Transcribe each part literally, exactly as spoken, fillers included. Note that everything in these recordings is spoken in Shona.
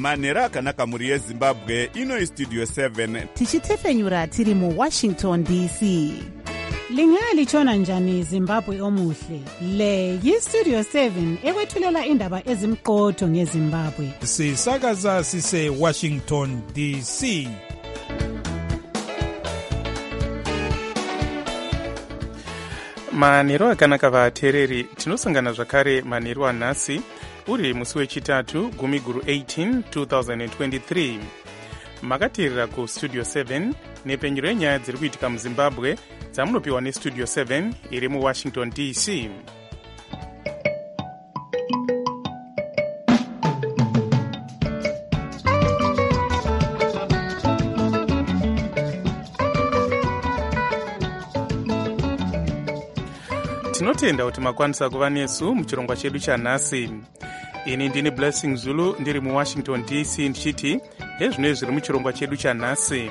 manhero akanaka mhuri yezimbabwe. Ino istudio seven tichitefenyura tiri muwashington D C. Lingalitshona njani Zimbabwe omuhle? Le yistudio seven ekwethulela indaba ezimqotho ngeZimbabwe. Sisakaza sise Washington D C. Manhero akanaka vateereri, tinosangana zvakare manhero anhasi uri musi wechitatu gumi guru eighteen twenty twenty-three. Makateerera kustudio seven nepenyero yenyaya dziri kuitika muzimbabwe dzamunopiwa nestudio seven iri muwashington D C. Tinotenda kuti makwanisa kuva nesu muchirongwa chedu chanhasi. Ini ndini Blessing Zulu ndiri muwashington D C ndichiti hezvino zviri muchirongwa chedu chanhasi.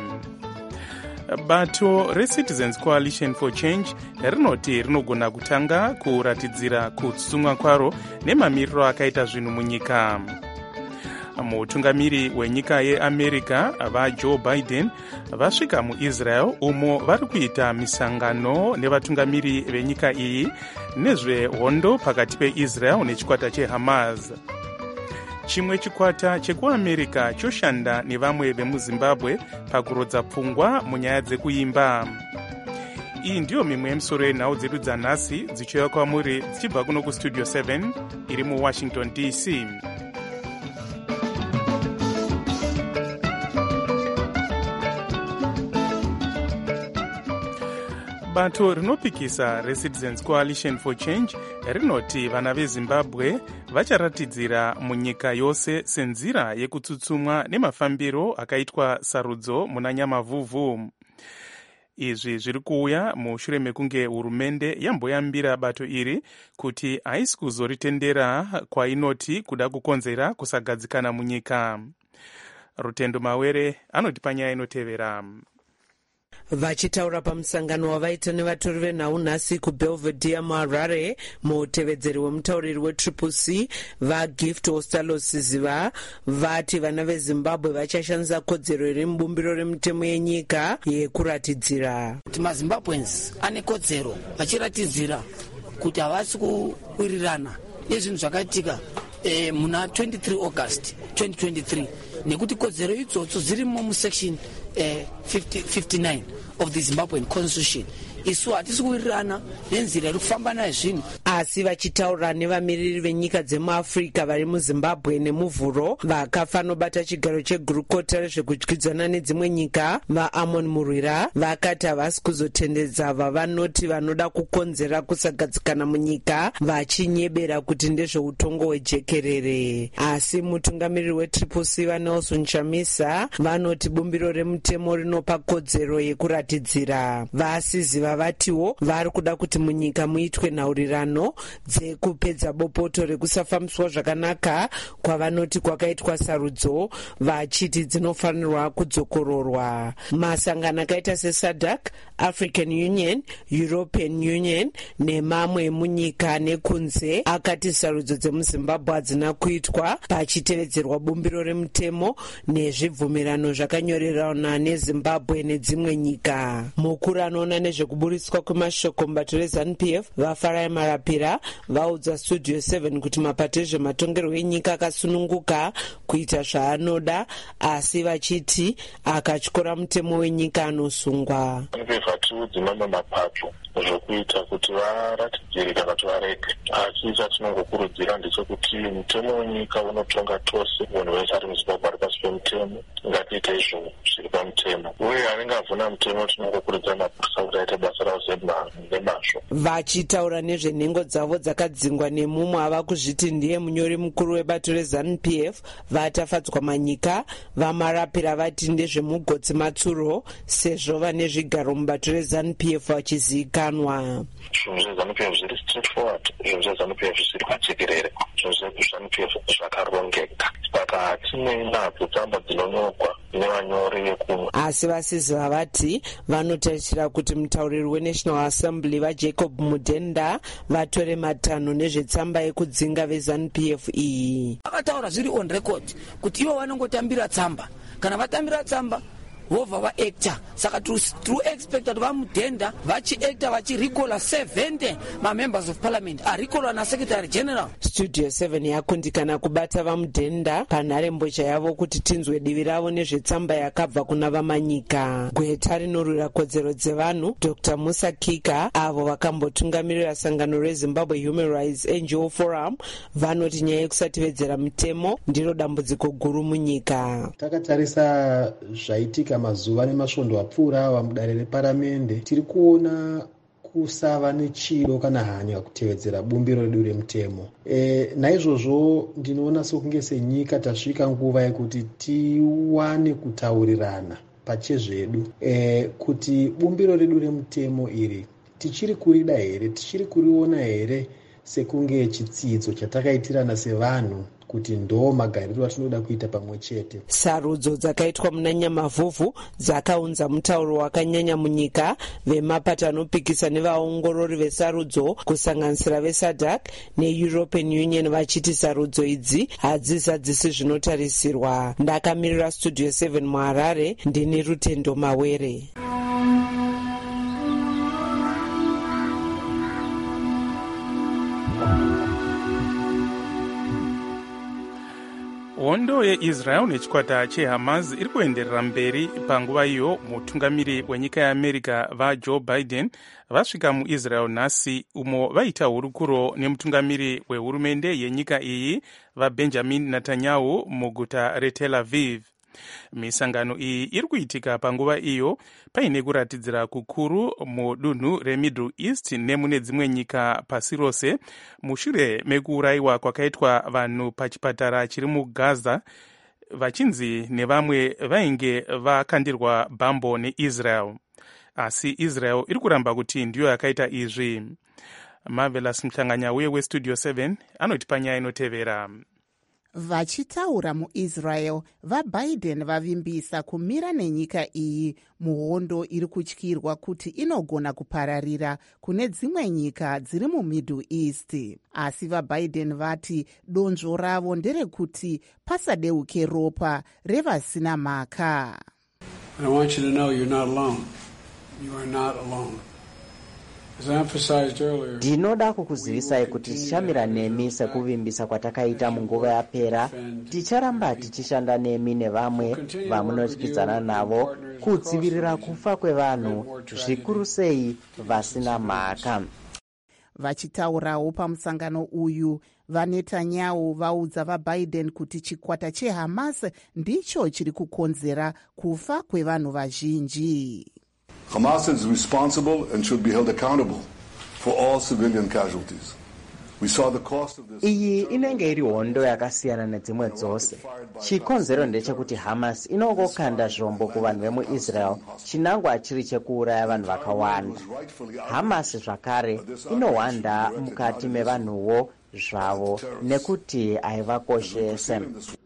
Bato reCitizens Coalition for Change rinoti rinogona kutanga kuratidzira kutsutsumwa kwaro nemamiriro akaita zvinhu munyika. Mutungamiri wenyika yeAmerica vaJoe Biden vasvika muIsrael umo vari kuita misangano nevatungamiri venyika iyi nezvehondo pakati peIsrael nechikwata cheHamas. Chimwe chikwata chekuAmerica choshanda nevamwe vemuZimbabwe pakurodza pfungwa munyaya dzekuimba. Iyi ndiyo mimwe yemisoro yenhau dzedu dzanhasi dzichiuya kwamuri dzichibva kuno kustudio seven iri muwashington D C. Bato rinopikisa reCitizens Coalition for Change rinoti vana veZimbabwe vacharatidzira munyika yose senzira yekutsutsumwa nemafambiro akaitwa sarudzo muna Nyamavhuvhu. Izvi zviri kuuya mushure mekunge hurumende yamboyambira bato iri kuti haisi kuzoritendera kwainoti kuda kukonzera kusagadzikana munyika. Rutendo Mawere anoti panyaya inotevera. Vachitaura pamusangano wavaita nevatori venhau nhasi kuBelvedere muHarare, mutevedzeri wemutauriri weTriple C vaGift Ostalosiziva vati vana veZimbabwe vachashandisa kodzero iri mubumbiro remutemo yenyika yekuratidzira kuti maZimbabweans ane kodzero vachiratidzira kuti havasi kuwirirana nezvinhu zvakaitika eh, muna twenty-three August twenty twenty-three nekuti kodzero idzodzo dzirimo musection eh, fifty-nine of the Zimbabwean Constitution. Isu hatisi kuwirirana nenzira iri kufamba nayo zvinhu. Asi vachitaura nevamiriri venyika dzemuAfrica vari muZimbabwe nemuvhuro vakafa nobata chigaro chegurukota rezvekudyidzana nedzimwe nyika vaAmon Murwira vakati havasi kuzotendedza vavanoti vanoda kukonzera kusagadzikana munyika vachinyebera kuti ndezveutongo hwejekerere. Asi mutungamiriri weTriple C vaNelson Chamisa vanoti bumbiro remutemo rinopa kodzero yekuratidzira. Vasiziva vatiwo vari kuda kuti munyika muitwe nhaurirano dzekupedza bopoto rekusafambiswa zvakanaka kwavanoti kwakaitwa sarudzo vachiti dzinofanirwa kudzokororwa. Masangano akaita seSADC, African Union, European Union nemamwe munyika nekunze akati sarudzo dzemuZimbabwe hadzina kuitwa pachitevedzerwa bumbiro remutemo nezvibvumirano zvakanyorerana neZimbabwe nedzimwe nyika. Mukuru anoona nezvekuburiswa kwemashoko mubato reZANU P F vaFarai Marapira vaudza Studio seven kuti mapato ezvematongerwo enyika akasununguka kuita zvaanoda, asi vachiti akatyora mutemo wenyika anosungwa. Vatiudzi mamwe mapato zvokuita kuti varatidzire kana kuti varege, asi chatinongokurudzira ndechekuti mutemo wenyika unotonga tose. Munhu wese ari muZimbabwe ari pasi pemutemo, ngatiite izvo zviri pamutemo, uye anenge avhuna mutemo tinongokurudzira mapurisa kuti aite basa ravo nemazvo. Vachitaura nezvenhengo dzavo dzakadzingwa nemumwe ava kuzviti ndiye munyori mukuru webato reZANU P F vatafadzwa manyika vaMarapira vati ndezvemugotsi matsuro sezvo vane zvigaro mubato reZANU P F vachizivikanwa. Zvinhu zveZANU P F zviri straight forward, zvinhu zveZANU P F zviri pajekerere, zvinhu zveZANU P F zvakarongeka, saka hatine nadzo tsamba dzinonyorwa nevanyori vekumwe. Asi vasiziva vati vanotarisira kuti mutauri mutauriri weNational Assembly vaJacob Mudenda vatore matanho nezvetsamba yekudzinga vezanu P F iyi. Vakataura zviri on record kuti ivo vanongotambira tsamba, kana vatambira tsamba vobva vaacta. Saka tru expect kuti vaMudenda vachiacta vachirikola seventy mamembers of parliament arikola naSecretary General. Studio seven yakundikana kubata vaMudenda panharembozha yavo kuti tinzwe divi ravo nezvetsamba yakabva kuna vamanyika. Gweta rinorwira kodzero dzevanhu Doctor Musa Kika avo vakambotungamirira sangano reZimbabwe Human Rights N G O Forum vanoti nyaya yekusativedzera mutemo ndiro dambudziko guru munyika. Takatarisa zvaitika mazuva nemasvondo apfuura ava mudare reparamende, tiri kuona kusava nechido kana hanya kutevedzera bumbiro redu remutemo. E, naizvozvo ndinoona sokunge senyika tasvika nguva yekuti tiwane kutaurirana pachezvedu e, kuti bumbiro redu remutemo iri tichiri kurida here, tichiri kuriona here sekunge chitsidzo chatakaitirana sevanhu kuti ndo magariro atinoda kuita pamwe chete. Sarudzo dzakaitwa muna Nyamavhuvhu dzakaunza mutauro wakanyanya munyika. Vemapata anopikisa nevaongorori vesarudzo kusanganisira veSADC neEuropean Union vachiti sarudzo idzi hadzizadzisi zvinotarisirwa. Ndakamirira Studio seven muHarare, ndini Rutendo Mawere. Hondo yeIsrael nechikwata cheHamas iri kuenderera mberi. Panguva iyo mutungamiri wenyika yeAmerica vaJoe Biden vasvika muIsrael nhasi, umo vaita hurukuro nemutungamiri wehurumende yenyika iyi vaBenjamin Netanyahu muguta reTel Aviv. Misangano iyi iri kuitika panguva iyo paine kuratidzira kukuru mudunhu reMiddle East nemune dzimwe nyika pasi rose mushure mekuurayiwa kwakaitwa vanhu pachipatara chiri muGaza vachinzi nevamwe vainge vakandirwa bhambo neIsrael. Asi Israel iri kuramba kuti ndiyo yakaita izvi. Marvelous Mhlanganyauye weStudio seven anoti panyaya inotevera. Vachitaura muIsrael, vaBiden vavimbisa kumira nenyika iyi muhondo iri kutyirwa kuti inogona kupararira kune dzimwe nyika dziri muMiddle East. Asi vaBiden vati donzvo ravo nderekuti pasadeuke ropa revasina mhaka. I want you to know you're not alone. You are not alone. Ndinoda kukuzivisai kuti tichamira nemi sekuvimbisa kwatakaita munguva yapera. Ticharamba tichishanda nemi nevamwe vamunotyidzana navo kudzivirira kufa kwevanhu, zvikuru sei vasina mhaka. Vachitaurawo pamusangano uyu, vaNetanyahu vaudza vaBiden kuti chikwata cheHamas ndicho chiri kukonzera kufa kwevanhu vazhinji. Hamas is responsible and should be held accountable for all civilian casualties. We saw the cost of this. Iyi inenge iri hondo yakasiyana nedzimwe dzose. Chikonzero ndechekuti Hamas inongokanda zvombo kuvanhu vemuIsrael chinangwa chiri chekuuraya vanhu vakawanda. Hamas zvakare inohwanda mukati mevanhuwo zvavo nekuti haivakoshese.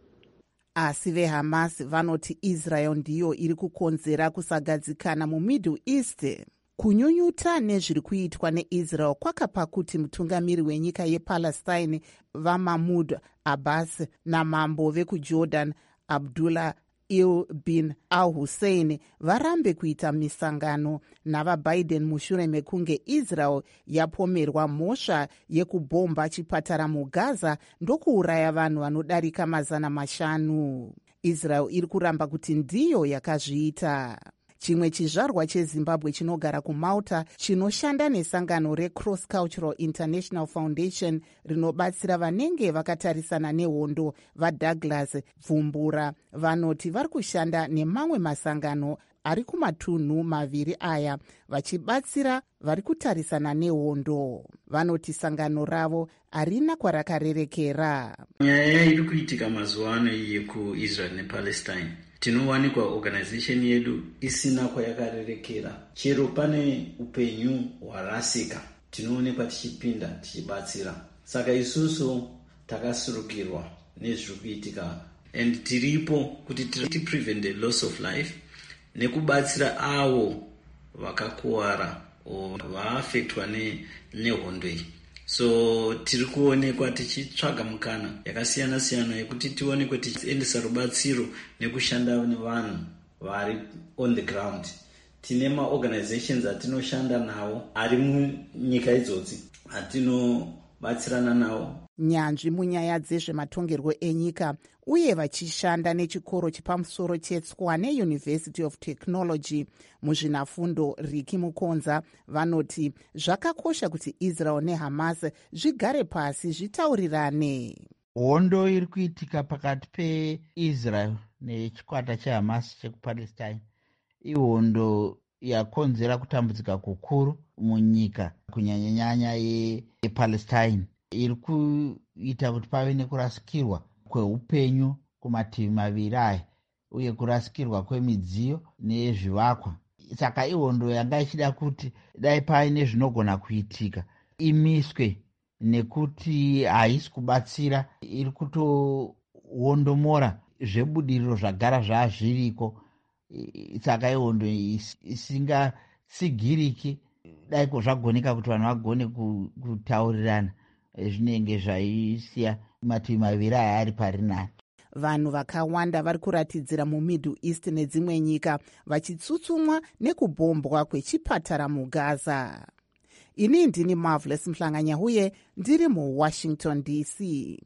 Asi veHamas vanoti Israel ndiyo iri kukonzera kusagadzikana muMiddle East. Kunyunyuta nezviri kuitwa neIsrael kwakapa kuti mutungamiri wenyika yePalestine vaMahmoud Abbas namambo vekuJordan Abdullah ibn al-Hussein varambe kuita misangano navaBiden mushure mekunge Israel yapomerwa mhosva yekubhomba chipatara muGaza ndokuuraya vanhu vanodarika mazana mashanu. Israel iri kuramba kuti ndiyo yakazviita. Chimwe chizvarwa cheZimbabwe chinogara kuMalta chinoshanda nesangano reCross Cultural International Foundation rinobatsira vanenge vakatarisana nehondo vaDouglas Bvumbura vanoti vari kushanda nemamwe masangano ari kumatunhu maviri aya vachibatsira vari kutarisana nehondo. Vanoti sangano ravo harina kwarakarerekera. Nyaya iri kuitika mazuva ano yekuIsrael nePalestine, tinowanikwa organization yedu isina kwayakarerekera. Chero pane upenyu hwarasika, tinoonekwa tichipinda tichibatsira. Saka isusu takasurukirwa nezviri kuitika and tiripo kuti ti prevent the loss of life nekubatsira avo vakakuwara vaafektwa nehondo iyi. So tiri kuonekwa tichitsvaga mukana yakasiyana siyana yekuti tionekwe tichiendesa rubatsiro nekushanda nevanhu vari on the ground. Tine maorganizations atinoshanda nawo ari munyika idzodzi atinobatsirana nawo. Nyanzvi munyaya dzezvematongerwo enyika uye vachishanda nechikoro chepamusoro cheTswane University of Technology muzvinafundo Riki Mukonza vanoti zvakakosha kuti Israel neHamas zvigare pasi zvitaurirane. Hondo iri kuitika pakati peIsrael nechikwata cheHamas chekupalestine ihondo yakonzera kutambudzika kukuru munyika kunyanyanyanya yePalestine. Iri kuita kuti pave nekurasikirwa kweupenyu kumativi maviri aya uye kurasikirwa kwemidziyo nezvivakwa. Saka ihondo yanga ichida kuti dai paine zvinogona kuitika imiswe, nekuti haisi kubatsira, iri kutohondomora zvebudiriro zvagara zvazviriko. Saka ihondo isingatsigiriki daiko zvagoneka kuti vanhu vagone kutaurirana zvinenge zvaisiya mativi maviri aya ari pari nani. Vanhu vakawanda vari kuratidzira muMiddle East nedzimwe nyika vachitsutsumwa nekubhombwa kwechipatara muGaza. Ini ndini Marvelous Mhlanganya uye ndiri muWashington D C.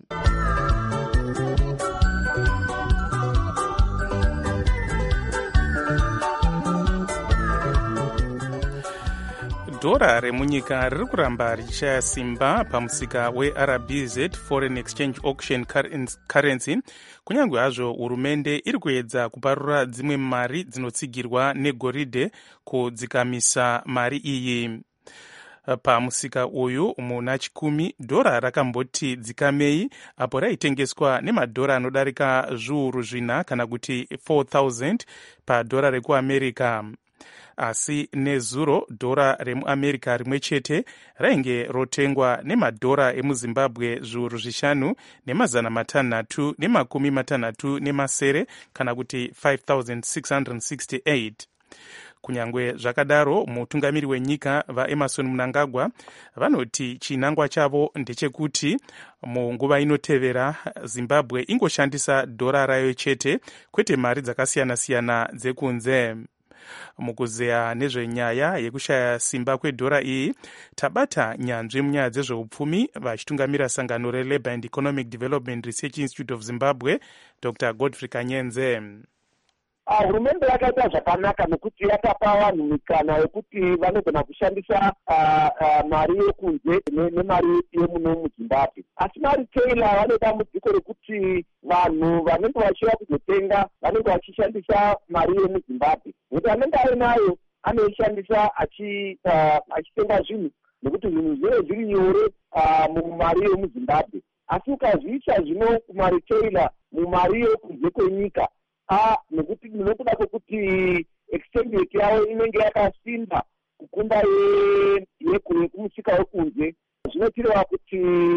Dhora remunyika riri kuramba richishaya simba pamusika weR B Z Foreign Exchange Auction Currency, kunyange hazvo hurumende iri kuedza kuparura dzimwe mari dzinotsigirwa negoridhe kudzikamisa mari iyi. Pamusika uyu muna chikumi dhora rakamboti dzikamei apo raitengeswa nemadhora anodarika zviuru zvina kana kuti four thousand padhora rekuAmerica. Asi nezuro dhora remuAmerica rimwe chete rainge rotengwa nemadhora emuZimbabwe zviuru zvishanu nemazana matanhatu nemakumi matanhatu nemasere kana kuti five thousand six hundred sixty-eight. Kunyangwe zvakadaro, mutungamiri wenyika vaEmerson Mnangagwa vanoti chinangwa chavo ndechekuti munguva inotevera Zimbabwe ingoshandisa dhora rayo chete kwete mari dzakasiyana-siyana dzekunze. Mukuzeya nezvenyaya yekushaya simba kwedhora iyi, tabata nyanzvi munyaya dzezveupfumi vachitungamira sangano reLabour and Economic Development Research Institute of Zimbabwe, Doctor Godfrey Kanyenze. Hurumende yakaita zvakanaka nekuti yakapa vanhu mikana yekuti vanogona kushandisa mari yekunze nemari yemuno muZimbabwe. Asi mari Taylor vane dambudziko rekuti vanhu vanenge vachiva kuzotenga vanenge vachishandisa mari yemuZimbabwe. Kuti anenge ainayo anoishandisa achitenga zvinhu nekuti zvinhu zvinenge zviri nyore mumari yemuZimbabwe. Asi ukazviisa zvino kumari Taylor mumari yekunze kwenyika, Ah, nekuti nekuda kwekuti exchange rate yavo inenge yakasimba kukunda yekumusika wekunze, zvinotireva kuti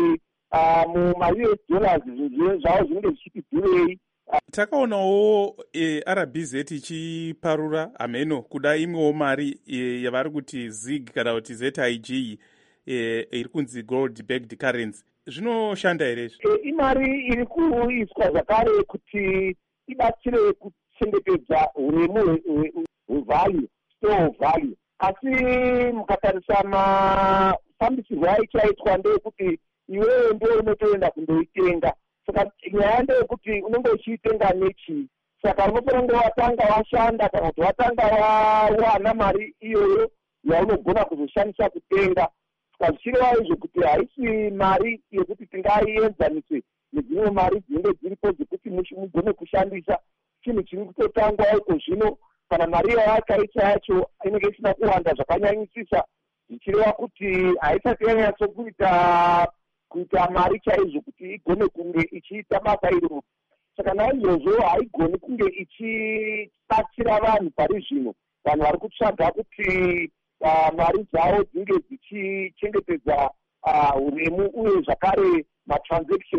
mumari U S dollars zvavo zvinenge zvichiti dhurei. Takaonawo R B Z ichiparura ameno kuda imwewo mari yavari kuti zig kana kuti Z I G iri kunzi gold backed currency. Zvinoshanda here? Imari iri kuiswa zvakare kuti ibatsire kuchengetedza uremu hwevalue, store value. Asi mukatarisa mafambisirwo aichaitwa ndeyekuti iwewe ndio unotoenda kundoitenga. Saka nyaya ndeyekuti unenge uchiitenga nechi. Saka unofanira watanga washanda kana kuti watanga wawana mari iyoyo yaunogona kuzoshandisa kutenga. Saka zvichireva izvo kuti haisi mari yekuti tingaienzanise nedzimwe mari dzinenge dziripo dzekuti mugone kushandisa. Chinhu chiri kutotangwa uko zvino, kana mari yavakaita yacho inenge isina kuwanda zvakanyanyisisa, zvichireva kuti haisati yanyatsokuita kuita mari chaizvo kuti igone kunge ichiita basa iroro. Saka naizvozvo haigoni kunge ichibatsira vanhu pari zvino, vanhu vari kutsvaga kuti mari dzavo dzinge dzichichengetedza uremu uye zvakare matransactions.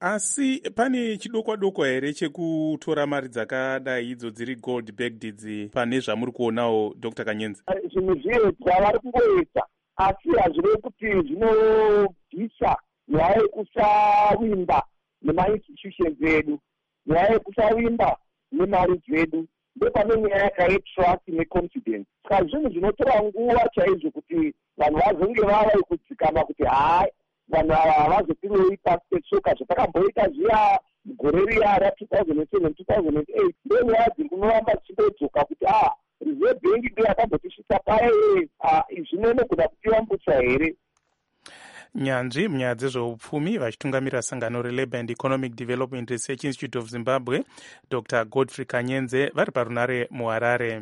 asi pane chidokwa dokwa here chekutora mari dzakadai idzo dziri gold backed idzi pane zvamuri kuonawo Dr Kanyenze? Zvinhu zviedzwa vari kungoedza, asi hazvirevi kuti zvinobvisa nyaya yekusavimba nemainstitutions edu, nyaya yekusavimba nemari dzedu. Ndopane nyaya yakayetrust neconfidence. Saka zvinhu zvinotora nguva chaizvo kuti vanhu vazonge vava kudzikama kuti hai vanhu ava havazopiriwi pasi petsoka zvatakamboita zviya mugore riya ra two thousand seven two thousand eight. Ndo nyaya dziri kunoramba dzichingodzoka kuti ah Reserve Bank ndo yakambotisvitsa paye zvino inogona kutivambutsa here. Nyanzvi munyaya dzezveupfumi vachitungamira sangano reLabour and Economic Development Research Institute of Zimbabwe Dr Godfrey Kanyenze vari parunare muHarare.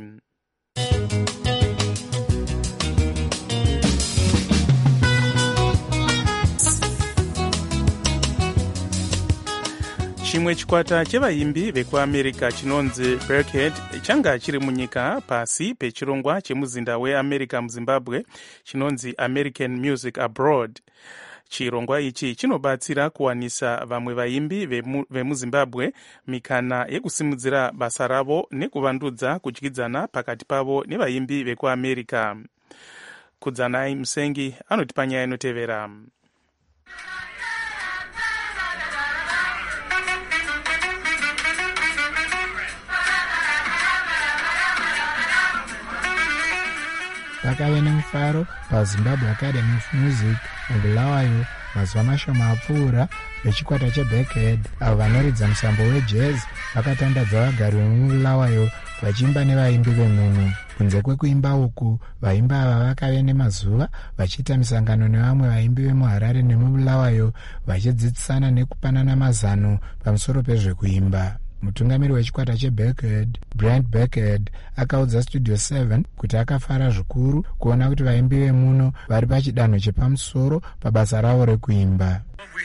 Chimwe chikwata chevaimbi vekuamerica chinonzi Berkhead changa chiri munyika pasi pechirongwa chemuzinda weAmerica muZimbabwe chinonzi American Music Abroad. Chirongwa ichi chinobatsira kuwanisa vamwe vaimbi vemuZimbabwe mikana yekusimudzira basa ravo nekuvandudza kudyidzana pakati pavo nevaimbi vekuAmerica. Kudzanai Musengi anotipa nyaya inotevera. Pakave nemufaro paZimbabwe Academy of Music muBulawayo mazuva mashoma apfuura vechikwata cheBerkhead avo vanoridza musambo wejazz vakatandadza vagari vemubulawayo vachiimba nevaimbi vemuno. Kunze kwekuimba uku vaimbi ava vakave nemazuva vachiita misangano nevamwe vaimbi vemuHarare nemubulawayo vachidzidzisana nekupanana mazano pamusoro pezvekuimba. Mutungamiri wechikwata cheBerkhead Bryant Berkhead akaudza Studio seven kuti akafara zvikuru kuona kuti vaimbi vemuno vari pachidanho chepamusoro pabasa ravo rekuimba.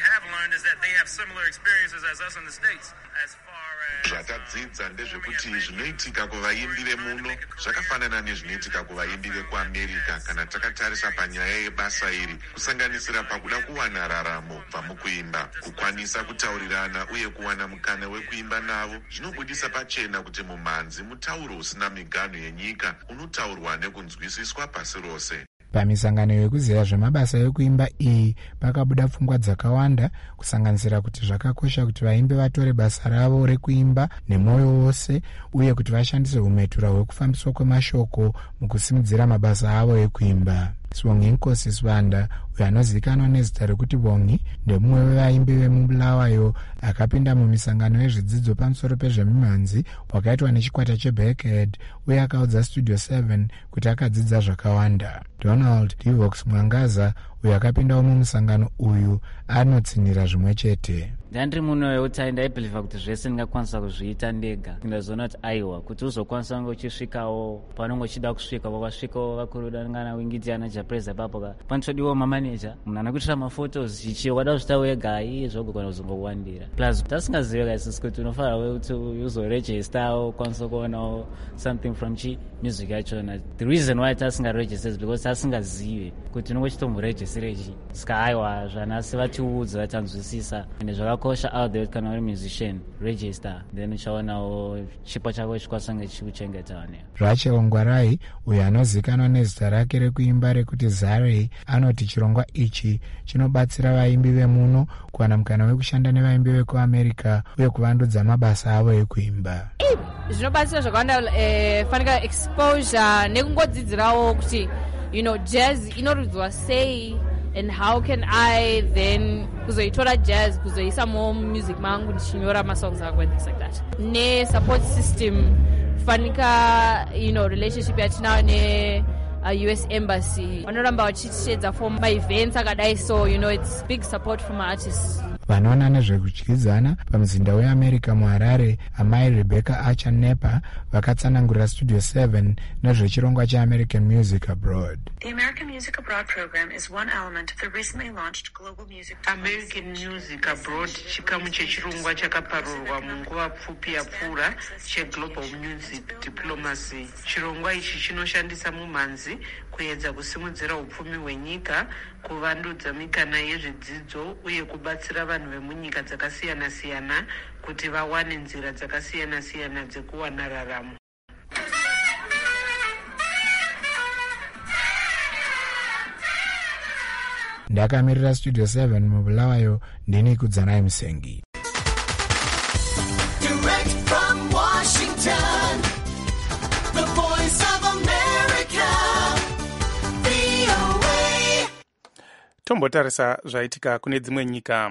Zvatadzidza ndezvekuti zvinoitika kuvaimbi vemuno zvakafanana nezvinoitika kuvaimbi vekuAmerica kana takatarisa panyaya yebasa iri, kusanganisira pakuda kuwana raramo kubva mukuimba, kukwanisa kutaurirana uye kuwana mukana wekuimba navo. Zvinobudisa pachena kuti mumhanzi mutauro usina miganho yenyika unotaurwa nekunzwisiswa pasi rose. Pamisangano yekuziva zvemabasa ekuimba iyi pakabuda pfungwa dzakawanda kusanganisira kuti zvakakosha kuti vaimbi vatore basa ravo rekuimba nemwoyo wose uye kuti vashandise umetura hwekufambiswa kwemashoko mukusimudzira mabasa avo ekuimba. Svongi Nkosi Swanda uyo anozivikanwa nezita rekuti Vongi ndemumwe wevaimbi vemubulawayo akapinda mumisangano yezvidzidzo pamusoro pezvemimhanzi wakaitwa nechikwata cheBerkhead uye akaudza Studio seven kuti akadzidza zvakawanda. Donald Divox Mwangaza uyo akapindawo mumusangano uyu anotsinira zvimwe chete. Ndandiri muno weutai ndaibhiliva kuti zvese ndingakwanisa kuzviita ndega. Ndazoona kuti aiwa kuti uzokwanisa kunge uchisvikawo panonge uchida kusvika wakasvikawo vakurudangana wingidiana japreza papo ka panotodiwa mamaneja munhu anakuitira mafotos chichi wada kuzvita wega iye zvogogona kuzongowandira plus tasingazive kaisisi kuti unofanira kuti uzoregistawo ukwanisa kuonawo something from chi music yachona. The reason why tasingaregister is because tasingazive kuti unonge chitomboregistere chi saka aiwa zvanasi vatiudza vatanzwisisa ende zvakakosha out there kana uri musician register then uchaonawo chipo chako chikwanisa kunge chikuchengeta. Rachel Ngwarai uyo anozivikanwa nezita rake rekuimba rekuti Zare anoti chirongwa ichi chinobatsira vaimbi vemuno kuwana mukana wekushanda nevaimbi vekuAmerica uye kuvandudza mabasa avo ekuimba. Zvinobatsira zvakawanda fanika exposure nekungodzidzirawo kuti you know jazz inoridzwa sei and how can I then kuzoitora jazz kuzoisa more music mangu ndichinyora masongs angu and things like that. Ne support system fanika you know relationship yatinayo ne uh, U S Embassy vanoramba vachishedza for my events akadai, so you know it's big support from our artists. Vanoona nezvekudyidzana pamuzinda weAmerica muHarare amai Rebecca Archer Nepa vakatsanangurira Studio seven nezvechirongwa cheAmerican Music Abroad. The American Music Abroad program is one element of the recently launched Global Music American Music Abroad chikamu chechirongwa chakaparurwa munguva pfupi yapfuura cheGlobal Music Diplomacy. Chirongwa ichi chinoshandisa mumhanzi kuedza kusimudzira upfumi hwenyika, kuvandudza mikana yezvidzidzo uye kubatsira vanhu vemunyika dzakasiyana-siyana kuti vawane nzira dzakasiyana-siyana dzekuwana raramo. ndakamirira studio seven mubulawayo ndini kudzanai musengi. Direct from Washington, the voice of America, V O A. Tombotarisa zvaitika kune dzimwe nyika.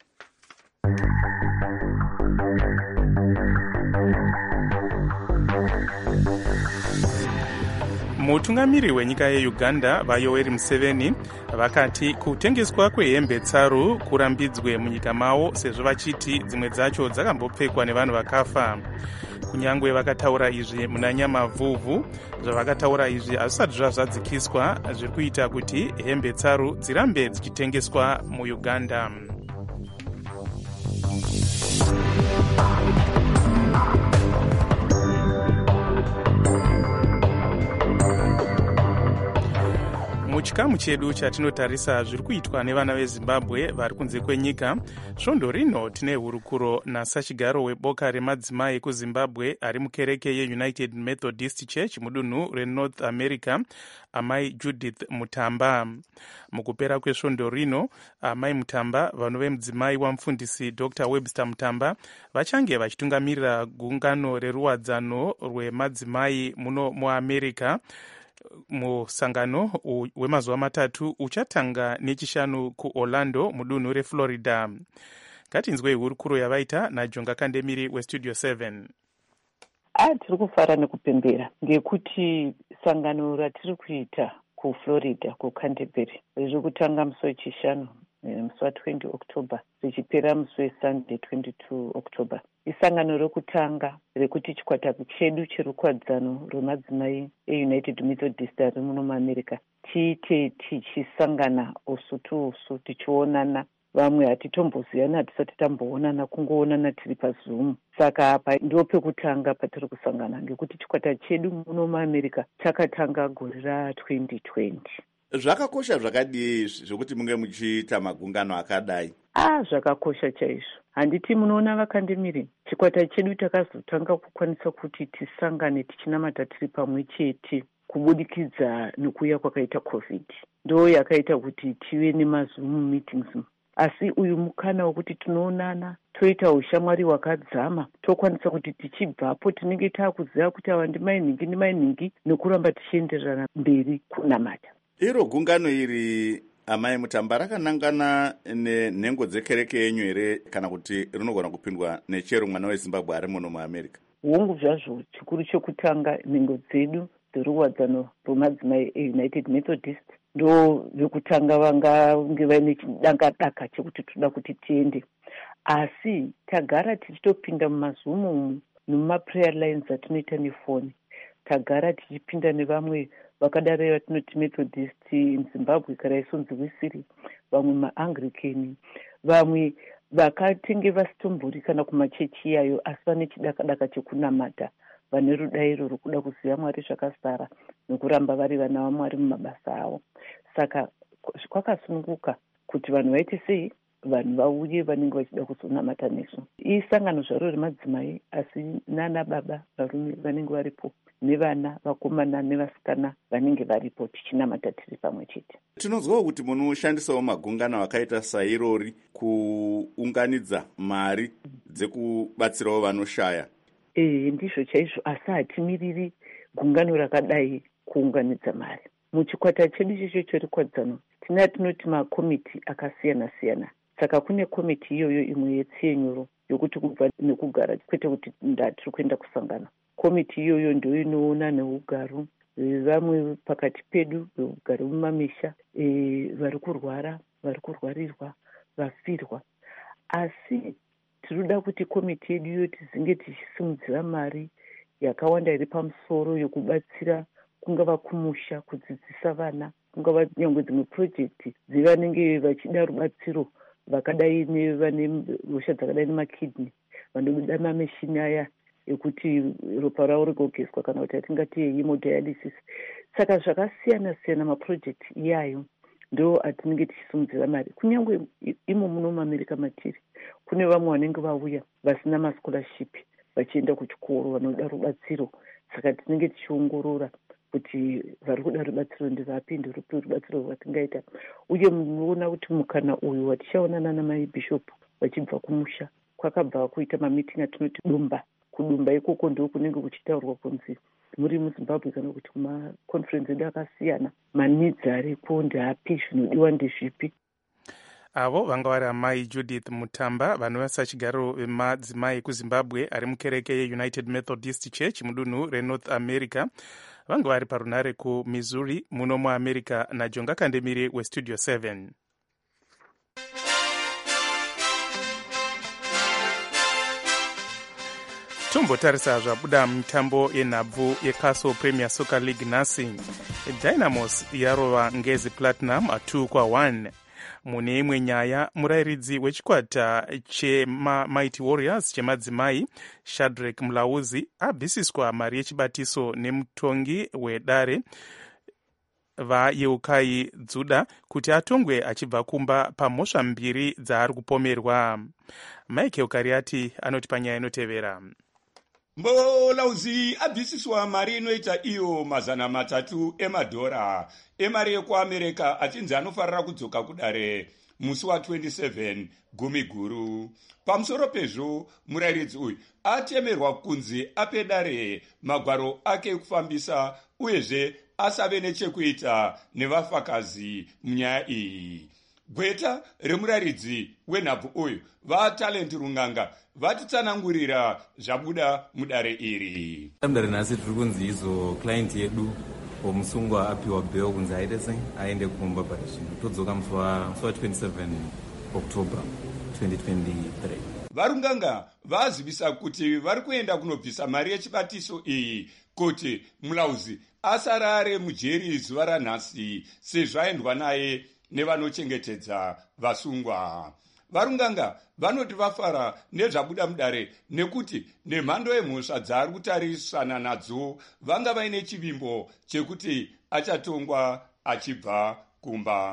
Mutungamiri wenyika yeUganda vaYoweri Museveni vakati kutengeswa kwehembe tsaru kurambidzwe munyika mavo sezvo vachiti dzimwe dzacho dzakambopfekwa nevanhu vakafa. Kunyangwe vakataura izvi muna Nyamavhuvhu, zvavakataura izvi hazvisati zvadzikiswa zviri kuita kuti hembe tsaru dzirambe dzichitengeswa muUganda. Muchikamu chedu chatinotarisa zviri kuitwa nevana veZimbabwe vari kunze kwenyika. Svondo rino tine hurukuro nasachigaro weboka remadzimai ekuZimbabwe ari mukereke yeUnited Methodist Church mudunhu reNorth America, amai Judith Mutamba. Mukupera kwesvondo rino, amai Mutamba vanove mudzimai wamufundisi Doctor Webster Mutamba vachange vachitungamirira gungano reruwadzano rwemadzimai muno muAmerica. Musangano wemazuva matatu uchatanga nechishanu kuOrlando mudunhu reFlorida. Ngatinzwei hurukuro yavaita naJonga Kandemiri weStudio seven. Ah, tiri kufara nekupembera ngekuti sangano ratiri kuita kuFlorida kuCanterbury riri kutanga musi wechishanu musi wa20 October richipera musi weSunday twenty-two October. Isangano rokutanga rekuti chikwata chedu cherukwadzano rwemadzimai eUnited Methodist ari muno muAmerica tiite tichisangana usu tuusu tichionana. Vamwe hatitomboziyana, hatisati tamboonana, kungoonana tiri paZoom. Saka apa ndo pekutanga patiri kusangana ngekuti chikwata chedu muno muAmerica chakatanga gore ratwenty twenty. Zvakakosha zvakadii zvokuti munge muchiita magungano akadai? Ah, zvakakosha chaizvo. Handiti munoona vakandemiri, chikwata chedu takazotanga kukwanisa kuti tisangane tichinamata tiri pamwe chete kubudikidza nekuuya kwakaita COVID. Ndo yakaita kuti tive nemaZoom meetings. Asi uyu mukana wekuti tinoonana, toita ushamwari wakadzama, tokwanisa kuti tichibvapo tinenge taakuziva kuti ava ndimainingi ndimainingi nekuramba tichienderana mberi kunamata. Iro gungano iri amai Mutamba rakanangana nenhengo dzekereke yenyu here kana kuti rinogona kupindwa nechero mwana weZimbabwe ari muno muAmerica? Hongu zvazvo chikuru chokutanga nhengo dzedu dzeruwadzano rwemadzimai eUnited Methodist ndo vekutanga vangange vaine chidanga-daka chekuti toda kuti tiende. Asi tagara tichitopinda mumaZoom umu nemumaprayer lines atinoita nefoni. Tagara tichipinda nevamwe vakadaro vatinoti Methodist muZimbabwe karaisonzi Wisiri, vamwe maAnglican, vamwe vakatenge vasitombori kana kumachechi iyayo asi vane chidaka-daka chekunamata, vane rudairo rwokuda kuziva Mwari zvakasara nekuramba vari vana vaMwari mumabasa avo. Saka kwakasununguka kuti vanhu vaite sei, vanhu vauye vanenge vachida kuzonamata nesu. Isangano zvaro remadzimai asi nana baba varume vanenge varipo, nevana vakomana nevasikana vanenge varipo tichinamata tiri pamwe chete. Tinozwawo kuti munoshandisawo magungano akaita sairori kuunganidza mari dzekubatsirawo vanoshaya. Eh, ndizvo chaizvo, asi hatimiriri gungano rakadai kuunganidza mari. Muchikwata chedu ichocho cherukwadzano tina tinoti makomiti akasiyana-siyana. Saka kune komiti iyoyo imwe yetsiyenyoro yokuti kubva nekugara kwete kuti ndatiri kuenda kusangana. Komiti iyoyo ndio inoona neugaro vamwe pakati pedu, ugaro mumamisha, e, vari kurwara, vari kurwarirwa, vafirwa. Asi tinoda kuti komiti yedu iyo tizinge tichisimudzira mari yakawanda iri pamusoro yokubatsira kungava kumusha, kudzidzisa vana, kungava nyangwe dzimwe projekti dzevanenge vachida rubatsiro, vakadai nevane hosha dzakadai nemakidney, vanoda mameshini aya ekuti ropa ravo rigogezwa kana kuti atingati hemodialysis. Saka zvakasiyana-siyana maprojekti iyayo ndo atinenge tichisimudzira mari. Kunyange imo muno muamerica matiri kune vamwe vanenge vauya vasina mascholarship vachienda kuchikoro vanoda rubatsiro, saka tinenge tichiongorora kuti vari kuda rubatsiro ndirapi, ndirupi rubatsiro rwatingaita. Uye munoona kuti mukana uyu watichaonana namaibhishopu vachibva kumusha kwakabva kuita mamiting atinoti dumba. Kudumba ikoko ndo kunenge kuchitaurwa kunzi muri muZimbabwe kana kuti kumaconference edu akasiyana manidzi ariko ndeapi, zvinodiwa ndezvipi. Avo vanga vari amai Judith Mutamba vanovasa chigaro vemadzimai kuZimbabwe ari mukereke yeUnited Methodist Church mudunhu reNorth America. Vanga vari parunare kuMissouri muno muAmerica naJonga Kandemire weStudio seven. Tombotarisa zvabuda mitambo yenhabvu yeCastle Premier Soccer League nhasi. Dynamos yarova Ngezi Platinum two kwa one. Mune imwe nyaya, murairidzi wechikwata cheMighty Warriors chemadzimai Shadrack Mlauzi abvisiswa mari yechibatiso nemutongi wedare vaYeukai Dzuda kuti atongwe achibva kumba pamhosva mbiri dzaari kupomerwa. Michael Kariati anoti panyaya inotevera. Mlauzi abvisiswa mari inoita iyo mazana matatu emadhora emari yekuAmerika achinzi anofarira kudzoka kudare musi wa twenty-seven gumi guru. Pamusoro pezvo murairidzi uyu atemerwa kunzi ape dare magwaro ake ekufambisa uyezve asave nechekuita nevafakazi munyaya iyi. Gweta remurairidzi wenhabvu uyu vaTalent Runganga vatitsanangurira zvabuda mudare iri. Mudare nhasi tiri kunzi izo client yedu omusungwa apiwa bail kunzi aite sei aende kumba pachino todzoka musi wa twenty-seven October twenty twenty-three. Varunganga vazivisa kuti vari kuenda kunobvisa mari yechibatiso iyi kuti Mlauzi asarare mujeri zuva ranhasi sezvo aendwa naye nevanochengetedza vasungwa. Varunganga vanoti vafara nezvabuda mudare nekuti nemhando yemhosva dzaari kutarisana nadzo vanga vaine chivimbo chekuti achatongwa achibva kumba.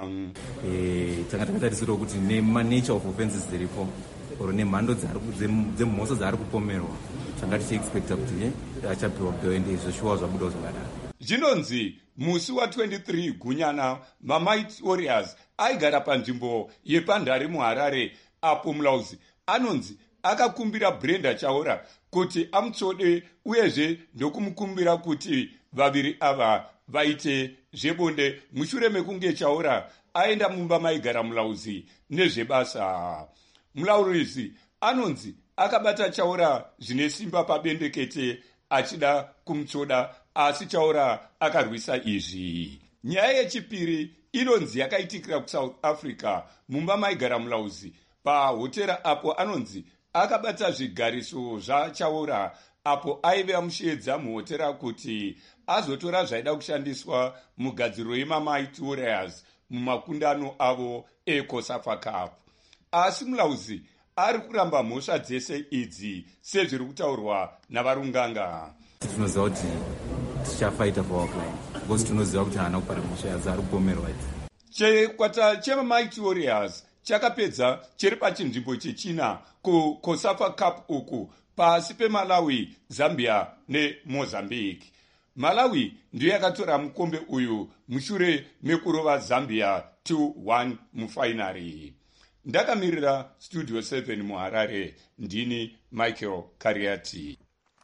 Eh, tanga takatarisirwa kuti nemature of offenses dziripo oro nemhando dzemhosva dzaari kupomerwa tanga tichiexpecta kuti achapiwa bail ende izvo shuwa zvabuda zvakadaro. Zvinonzi musi wa twenty-three Gunyana maMighty Warriors aigara panzvimbo yepandare muHarare apo Mlauzi anonzi akakumbira Brenda Chaura kuti amutsode uyezve ndokumukumbira kuti vaviri ava vaite zvebonde mushure mekunge Chaura aenda mumba maigara Mlauzi nezvebasa. Mlauzi anonzi akabata Chaura zvine simba pabendekete achida kumutsoda asi Chaura akarwisa izvi. Nyaya yechipiri inonzi yakaitikira kuSouth Africa mumba maigara Mlauzi pahotera apo anonzi akabata zvigariso zvaChaura apo aive mushiedza muhotera kuti azotora zvaida kushandiswa mugadziro yemaMighty Warriors mumakundano avo eCOSAFA Cup. Asi Mlauzi ari kuramba mhosva dzese idzi sezviri kutaurwa navarunganga. Tinoziva kuti tichafaita for our client because tinoziva kuti haana kupara mhosva yaari kupomerwa idzi. Chikwata chemaMighty Warriors chakapedza chiri pachinzvimbo chechina kuCOSAFA Cup uku pasi peMalawi, Zambia neMozambique. Malawi ndiyo yakatora mukombe uyu mushure mekurova Zambia two one mufainari. Ndakamirira Studio seven muHarare, ndini Michael Kariati.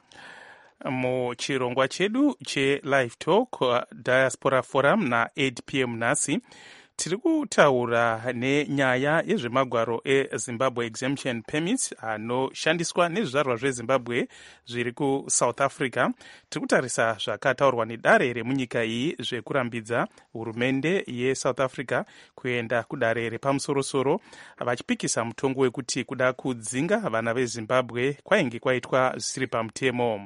Muchirongwa chedu cheLive Talk Diaspora Forum na eight p m nhasi tiri kutaura nenyaya yezvemagwaro eZimbabwe Exemption Permits anoshandiswa nezvizvarwa zveZimbabwe zviri kuSouth Africa. Tiri kutarisa zvakataurwa nedare remunyika iyi zvekurambidza hurumende yeSouth Africa kuenda kudare repamusorosoro vachipikisa mutongo wekuti kuda kudzinga vana veZimbabwe kwainge kwaitwa zvisiri pamutemo.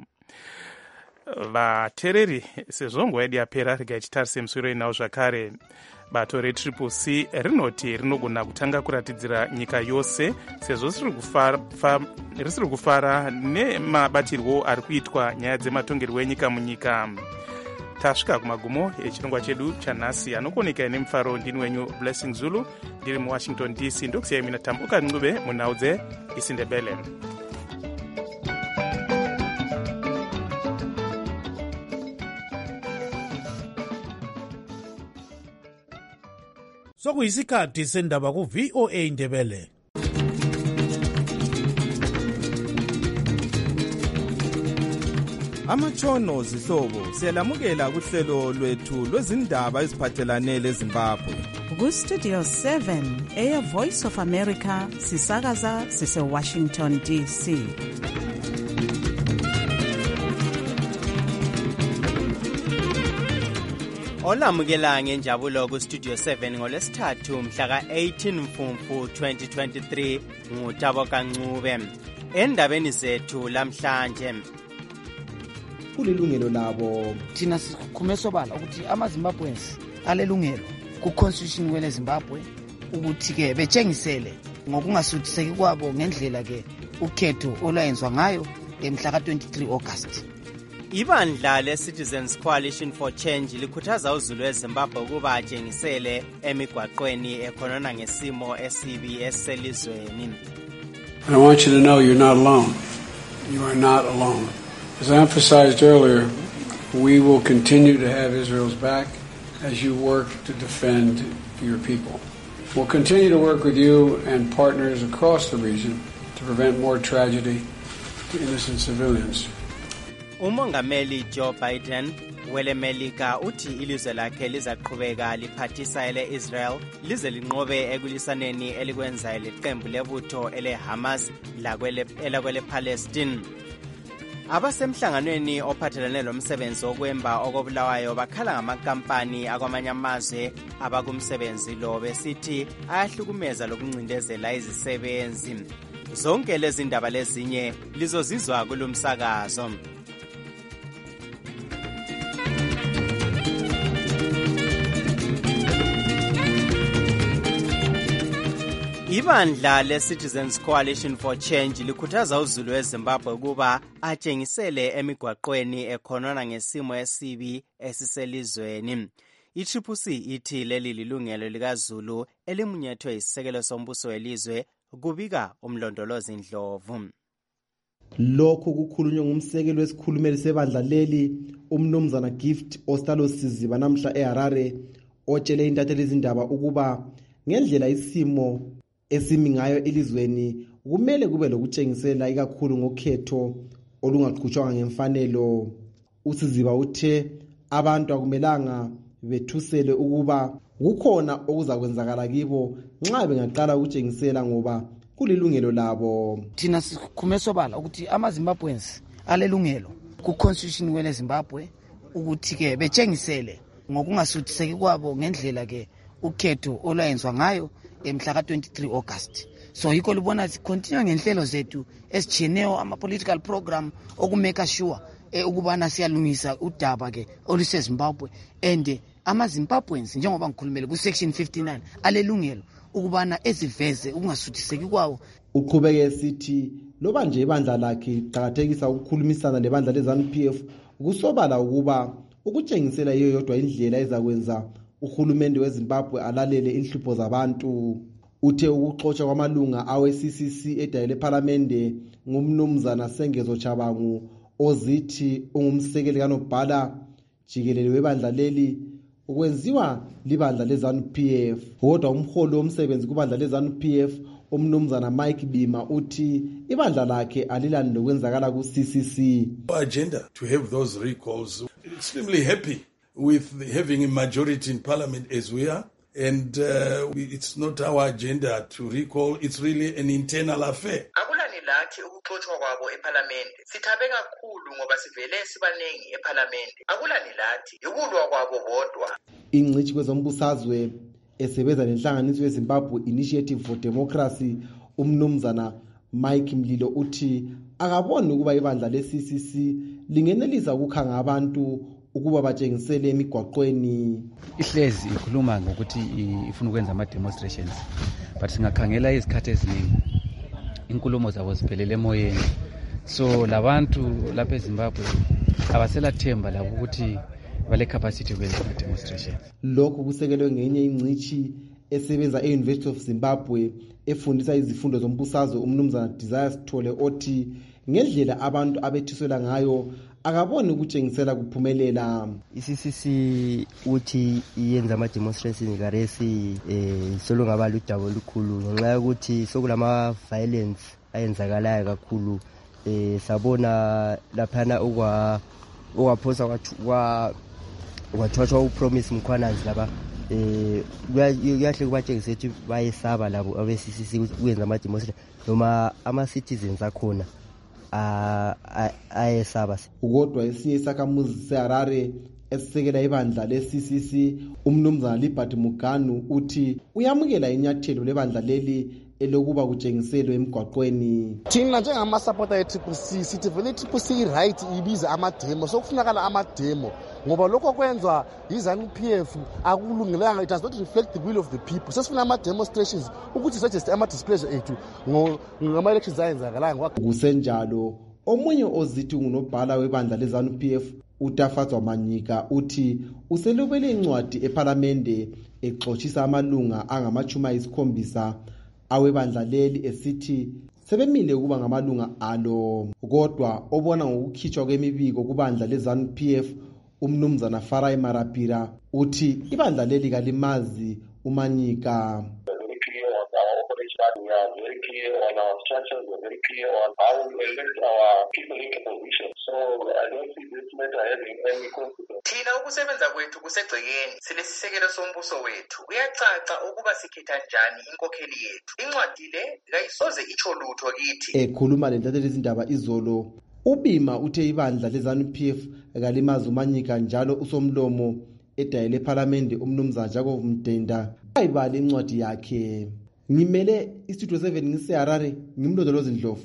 Vatereri sezvo nguva yedu yapera regai titarise musoro inawo zvakare. Bato reTriple C rinoti rinogona kutanga kuratidzira nyika yose sezvo risiri kufara nemabatirwo ari kuitwa nyaya dzematongerwo enyika munyika. tasvika kumagumo echirongwa chedu chanhasi. anokuoneka nemufaro ndini wenyu Blessing Zulu ndiri muwashington D C. ndokusiyai mina Tambuka Ncube munhau dzeIsindebele. sokuyisikhathi sendaba ku-V O A Ndebele. Amatshono zihlobo siyalamukela kuhlelo lwethu lwezindaba eziphathelane leZimbabwe. Ku-Studio seven eya Voice of America sisakaza sise-Washington D C. Olamukela ngenjabulo ku-Studio seven ngolesithathu mhla ka-eighteen Mfumfu twenty twenty-three nguTaboka Ncube. Endabeni zethu lamhlanje, kulilungelo labo thina sikhume sobala ukuthi amaZimbabweans alelungelo ku-constitution kwele Zimbabwe ukuthi-ke betshengisele ngokungasuthiseki kwabo ngendlela ke ukhetho olwayenziwa ngayo emhla ka-twenty-three August. Ibandla le-Citizens Coalition for Change likhuthaza uzulu weZimbabwe ukuba atshengisele emigwaqweni ekhonona ngesimo esibi esiselizweni. And I want you to know you're not alone. You are not alone. As I emphasized earlier, we will continue to have Israel's back as you work to defend your people. We'll continue to work with you and partners across the region to prevent more tragedy to innocent civilians. Umongameli Joe Biden welemelika uthi ilizwe lakhe lizaqhubeka liphathisa ele Israel lize linqobe ekulisaneni elikwenzayo leqembu lebutho ele Hamas lakwele elakwele Palestine. Abasemhlanganweni ophathelene lomsebenzi okwemba okobulawayo bakhala ngamakampani akwamanye amazwe abakumsebenzi lo besithi ayahlukumeza lokuncindezela izisebenzi. Zonke lezi ndaba lezinye lizozizwa kulomsakazo. Ibandla le-Citizens Coalition for Change likhuthaza uzulu weZimbabwe ukuba atshengisele emigwaqweni ekhonona ngesimo esibi esiselizweni. I-Triple C ithi leli lilungelo likaZulu elimunyethwe isisekelo sombuso welizwe, kubika umlondolozi Ndlovu. Lokho kukhulunywa ngumsekelo wesikhulumeli sebandla leli umnumzana Gift Ostalo Siziba namhla eHarare, otshele intatheli izindaba ukuba ngendlela isimo esimi ngayo elizweni kumele kube lokutshengisela ikakhulu ngokhetho olungaqhutshwanga ngemfanelo. Usiziba uthe abantu akumelanga bethusele ukuba kukhona okuzakwenzakala kibo nxa bengaqala ukutshengisela ngoba kulilungelo labo. Thina sikhume sobala ukuthi amaZimbabweans alelungelo ku-constitution kwele Zimbabwe ukuthi-ke betshengisele ngokungasuthiseki kwabo ngendlela ke ukhetho olwayenziwa ngayo emhla ka-twenty-three August. So yikho libona sikontinue ngenhlelo zethu esijiyeneyo ama-political program okumeka sure eh, ukubana siyalungisa udaba ke oluseZimbabwe and ama-Zimbabweans njengoba ngikhulumele ku-section fifty-nine alelungelo ukubana eziveze ukungasuthiseki kwawo. Uqhubeke esithi loba nje ibandla lakhe liqakathekisa ukukhulumisana lebandla le-ZANU P F kusobala ukuba ukutshengisela iyo yodwa indlela ezakwenza uhulumende weZimbabwe alalele inhlupho zabantu. Uthe ukuxotsha kwamalunga awe-C C C edayile ePhalamende ngumnumzana Sengezo Chabangu ozithi ungumsekeli kanobhala jikelele webandla leli ukwenziwa libandla le-ZANU P F. Kodwa umholi womsebenzi kubandla le-ZANU P F umnumzana Mike Bima uthi ibandla lakhe alilani lokwenzakala ku-C C C. Agenda to have those recalls. Extremely happy with having a majority in parliament as we are, and uh, it's not our agenda to recall, it's really an internal affair. Akulani lathi ukuxoxwa kwabo eParliament. Sithabe kakhulu ngoba sivele sibanengi eParliament. Akulani lathi ukulwa kwabo bodwa. Ingcitshi kwezombusazwe esebenza nenhlanganiso yeZimbabwe Initiative for Democracy umnumzana Mike Mlilo uthi akaboni ukuba ibandla le-C C C lingenelisa ukukhanga abantu ukuba batshengisele emigwaqweni. Ihlezi ikhuluma ngokuthi ifuna ukwenza ama demonstrations, but singakhangela izikhathi eziningi inkulumo zabo ziphelele emoyeni. So labantu lapha eZimbabwe abasela themba labo ukuthi vale capacity yokwenza ama-demonstration. Lokhu kusekelwe ngenye ingcishi esebenza e-University of Zimbabwe efundisa izifundo zombusazwe umnumzana Desire Sithole othi ngendlela abantu abethiswela ngayo akaboni ukutshengisela kuphumelela. I-C C C uthi iyenza ama-demonstrations karesi eh solo ngaba ludaba olukhulu ngenxa yokuthi sokulama violence ayenzakalayo kakhulu. Eh sabona laphana okwa okwaphosa kwa wathoshwa upromise Mkhwananzi laba eh kuyahle kubatshengisa ukuthi bayesaba labo abe-C C C kuyenza ama-demonstration noma ama-citizens akhona ayesaba. Ukodwa esinye isakhamuzi seHarare esisekela ibandla le-C C C umnumzana Libert Muganu uthi uyamukela inyathelo lebandla leli elokuba kutshengiselwe emgwaqweni. Thina njengamasupporter ye-Triple C sithi vele i-Triple C right ibiza amademo sokufunakala amademo ngoba lokho kwenza yi-ZANU P F akulungelanga, it does not reflect the will of the people. Sesifuna ama-demonstrations ukuthi suggest ama-displeasure ethu ngama-elections ayenzakalayo. Kusenjalo omunye ozithi ngunobhala webandla le-ZANU P F uTafadzwa Manyika uthi uselobele incwadi eParliamente exoshisa amalunga angamachumi ayisikhombisa awebandla leli esithi sebemile ukuba ngamalunga alo. Kodwa obona ngokukhitshwa kwemibiko kubandla le-ZANU P F umnumzana Farai Marapira uthi ibandla leli kalimazi uManyika. We are very clear on our structures, we are very clear on how we elect our people into position. So I don't see this matter having any consequence. Thina ukusebenza kwethu kusegcekeni silesisekelo sombuso wethu. Kuyacaca ukuba sikhetha njani inkokheli yethu. Incwadi le kayisoze itsho lutho kithi. Ekhuluma lentatheli izindaba izolo uBima uthe ibandla le-ZANU P F kalimazi uManyika njalo usomlomo edayile eParliament umnumzana Jacob Mdenda ayibala incwadi yakhe. Ngimele istudio seven ngiseHarare ngimlondoloza Ndlovu.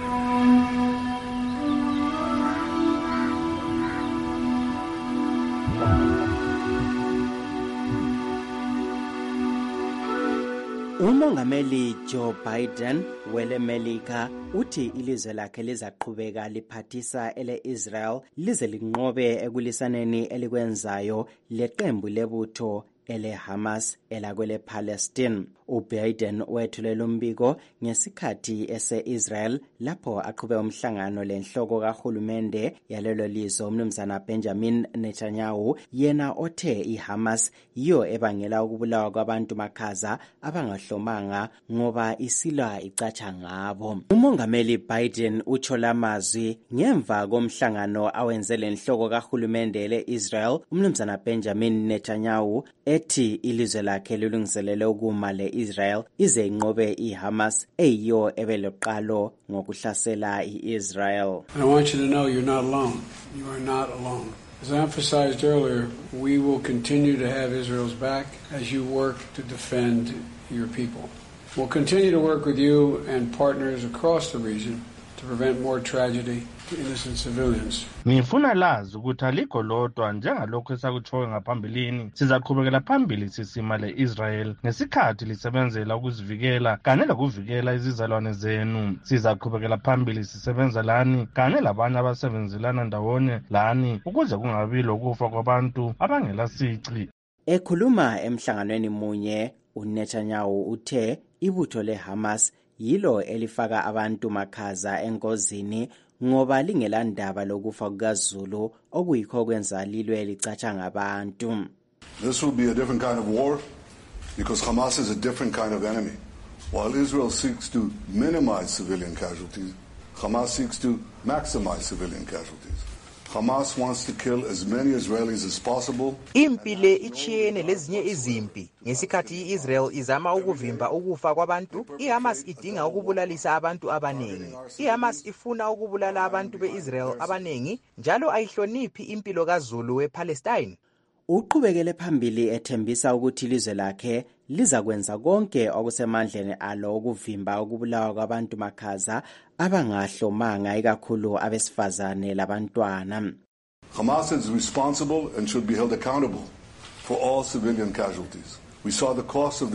Umongameli Joe Biden welemelika uthi ilizwe lakhe lizaqhubeka liphathisa ele-Israel lize linqobe ekulisaneni elikwenzayo leqembu lebutho ele-Hamas elakwele Palestine. uBiden wethulela umbiko ngesikhathi ese-Israel lapho aqhube umhlangano lenhloko kahulumende yalelo lizwe umnumzana Benjamin Netanyahu, yena othe iHamas yiyo ebangela ukubulawa kwabantu makhaza abangahlomanga ngoba isilwa icatsha ngabo. Umongameli Biden utsho lamazwi ngemva komhlangano awenze lenhloko kahulumende le-Israel umnumzana Benjamin Netanyahu ethi ilizwe lakhe lilungiselele ukuma le-Israel ize inqobe iHamas eyiyo ebeloqalo ngokuhlasela i-Israel. I want you to know you're not alone. You are not alone. As I emphasized earlier, we will continue to have Israel's back as you work to defend your people. We'll continue to work with you and partners across the region to prevent more tragedy to innocent civilians. Ngifuna lazi ukuthi alikho lodwa njengalokho esakutshoyo ngaphambilini. Sizaqhubekela phambili sisima le-Israel ngesikhathi lisebenzela ukuzivikela kanye lokuvikela izizalwane zenu. Sizaqhubekela phambili sisebenza lani kanye labanye abasebenzelana ndawonye lani ukuze kungabi lokufa kwabantu abangelasici. Ekhuluma emhlanganweni munye, uNetanyahu uthe ibutho leHamas yilo elifaka abantu makhaza engozini ngoba lingelandaba lokufa kukaZulu okuyikho kwenza lilwe licatsha ngabantu. This will be a different kind of war because Hamas is a different kind of enemy. While Israel seeks to minimize civilian casualties, Hamas seeks to maximize civilian casualties. Hamas wants to kill as many Israelis as possible. Impi le ichiyene lezinye izimpi ngesikhathi iIsrael izama ukuvimba ukufa kwabantu, iHamas idinga ukubulalisa abantu abanengi. iHamas ifuna ukubulala abantu beIsrael abanengi njalo ayihloniphi impilo kaZulu wePalestine. Uqhubekele phambili ethembisa ukuthi ilizwe lakhe liza kwenza konke okusemandleni alo ukuvimba ukubulawa kwabantu makhaza abangahlomanga ikakhulu abesifazane labantwana. Hamas is responsible and should be held accountable for all civilian casualties. We saw the cost of this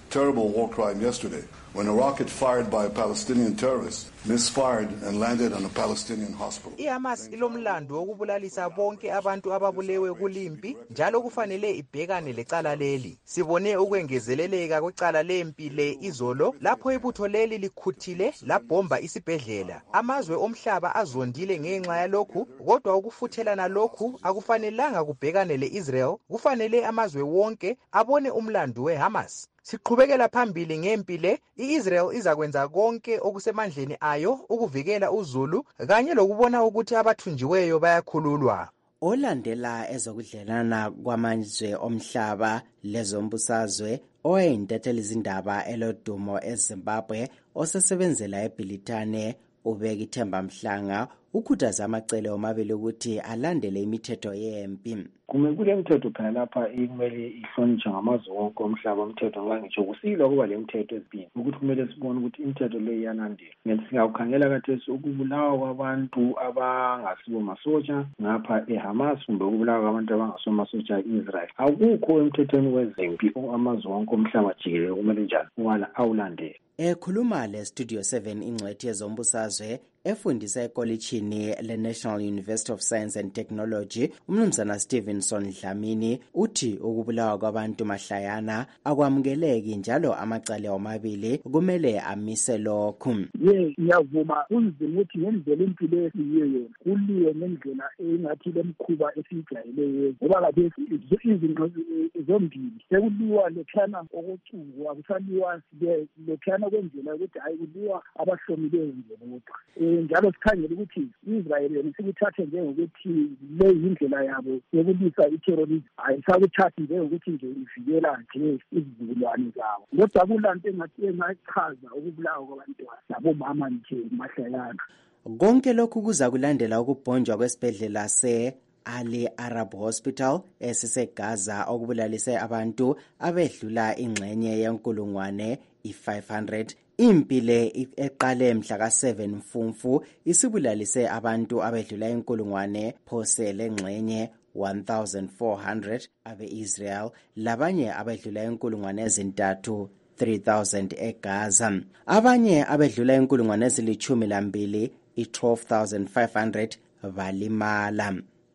terrible war crime yesterday when a rocket fired by a Palestinian terrorist misfired and landed on a Palestinian hospital. IHamas ilomlando wokubulalisa bonke abantu ababulewe kulimpi njalo kufanele ibhekane lecala leli. Sibone ukwengezeleleka kwecala lempi le izolo lapho ibutho leli likhuthile labhomba isibhedlela. Amazwe omhlaba azondile ngenxa yalokhu, kodwa ukufuthelana lokhu akufanelanga kubhekane leIsrael. Kufanele amazwe wonke abone umlando weHamas. Siqhubekela phambili ngempi le, iIsrael izakwenza konke okusemandleni ayo ukuvikela uZulu kanye lokubona ukuthi abathunjiweyo bayakhululwa. Olandela ezokudlelana kwamazwe omhlaba lezombusazwe oyintatheli izindaba elodumo eZimbabwe osesebenzela eBilitane ubeka ithemba Mhlanga ukhuthaza amacele omabili ukuthi alandele imithetho yempi. Kume kule mthetho phela lapha kumele ihlonishwe ngamazwe wonke omhlaba umthetho ngoba ngitsho kusilwa kuba le mthetho ezibini ukuthi kumele sibone ukuthi imithetho le iyalandelwa. Ngeke singakukhangela kathesi ukubulawa kwabantu abangasibo masotsha ngapha eHamas kumbe ukubulawa kwabantu abangasibo masotsha eIsrael. Akukho emthethweni wezempi amazwe wonke omhlaba jikelele kumele njalo wala awulandele. Ekhuluma le Studio seven ingcwethi yezombusazwe efundisa ekolitshini le-National University of Science and Technology, umnumzana Stevenson Dlamini uthi ukubulawa kwabantu mahlayana akwamukeleki njalo amacala omabili kumele amise lokhu. Ye ngiyavuma kunzima ukuthi ngendlela impilo esiyiyo kuliwe ngendlela engathi lemkhuba esijayeleyo ngoba kathesi izinto zombili sekuliwa lekhana okucuku akusaliwa lekhana kwendlela ukuthi hayi kuliwa abahlomileyo nje bodwa. Njalo sikhangela ukuthi iIsrael yona sikuthathe njengokuthi le yindlela yabo yokulisa iterrorism, ayisakuthathi njengokuthi nje ivikela nje izizukulwane zabo. Kodwa kulanto engathi engachaza ukubulawa kwabantwana labomama nje mahlayana. Konke lokhu kuza kulandela ukubhonjwa kwesibhedlela se Ali Arab Hospital esiseGaza okubulalise abantu abedlula ingxenye yenkulungwane i-five hundred. Impi le eqale mhla ka seven Mfumfu isibulalise abantu abedlula inkulungwane phose lengxenye one thousand four hundred abe-Israel labanye abedlula inkulungwane ezintathu three thousand eGaza. Abanye abedlula inkulungwane ezilithumi lambili i-twelve thousand five hundred balimala.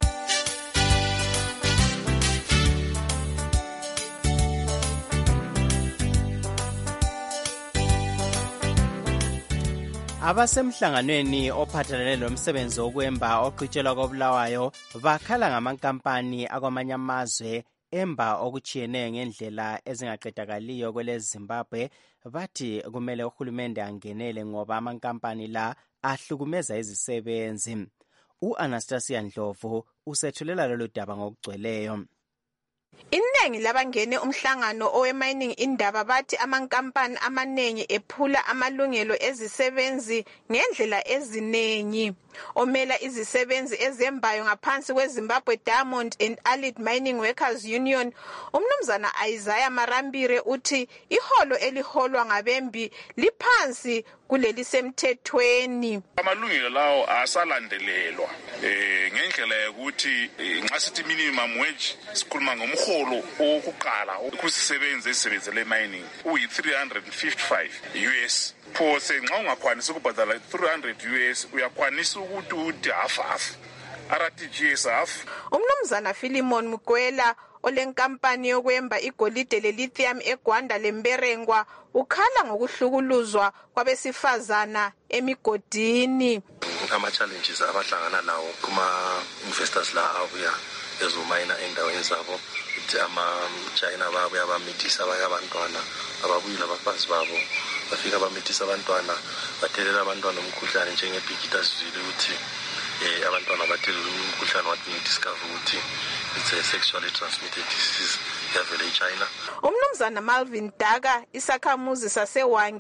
Abasemhlanganweni ophathelene lomsebenzi wokwemba oqhitshelwa kobulawayo bakhala ngamankampani akwamanye amazwe emba okuchiyeneyo ngendlela ezingaqedakaliyo kwele Zimbabwe. Bathi kumele uhulumende angenele ngoba amankampani la ahlukumeza izisebenzi. U-Anastasia Ndlovu usethulela lolu daba ngokugcweleyo. Iningi labangene umhlangano owe-mining indaba bathi amankampani amaningi ephula amalungelo ezisebenzi ngendlela eziningi. Omela izisebenzi ezembayo ngaphansi kweZimbabwe Diamond and Allied Mining Workers Union, umnumzana Isaiah Marambire uthi iholo eliholwa ngabembi liphansi kuleli semthethweni. Amalungelo lawo asalandelelwa eh ngendlela ukuthi nxa sithi minimum wage sikhuluma ngomholo okuqala ukusebenza esebenzele mining uyi three hundred fifty-five U S. Phose nxa ungakwanisa ukubhadala three hundred U S uyakwanisa ukuthi uthi half half R T G S half. Umnumzana Philemon Mugwela olenkampani yokwemba igolide lelithium eGwanda lemberengwa ukhala ngokuhlukuluzwa kwabesifazana emigodini. Ama challenges abahlangana lawo kuma investors la abuya ezomayina endaweni zabo ukuthi ama China babuya abamithisa abantwana ababuyela abafazi babo bafika abamithisa abantwana bathelela abantwana umkhuhlane njengebhikita sizile ukuthi eh abantwana bathelela umkhuhlane wathi discover ukuthi it's a sexually transmitted disease yavela eChina. Umnumzana Malvin Daga isakhamuzi sasewange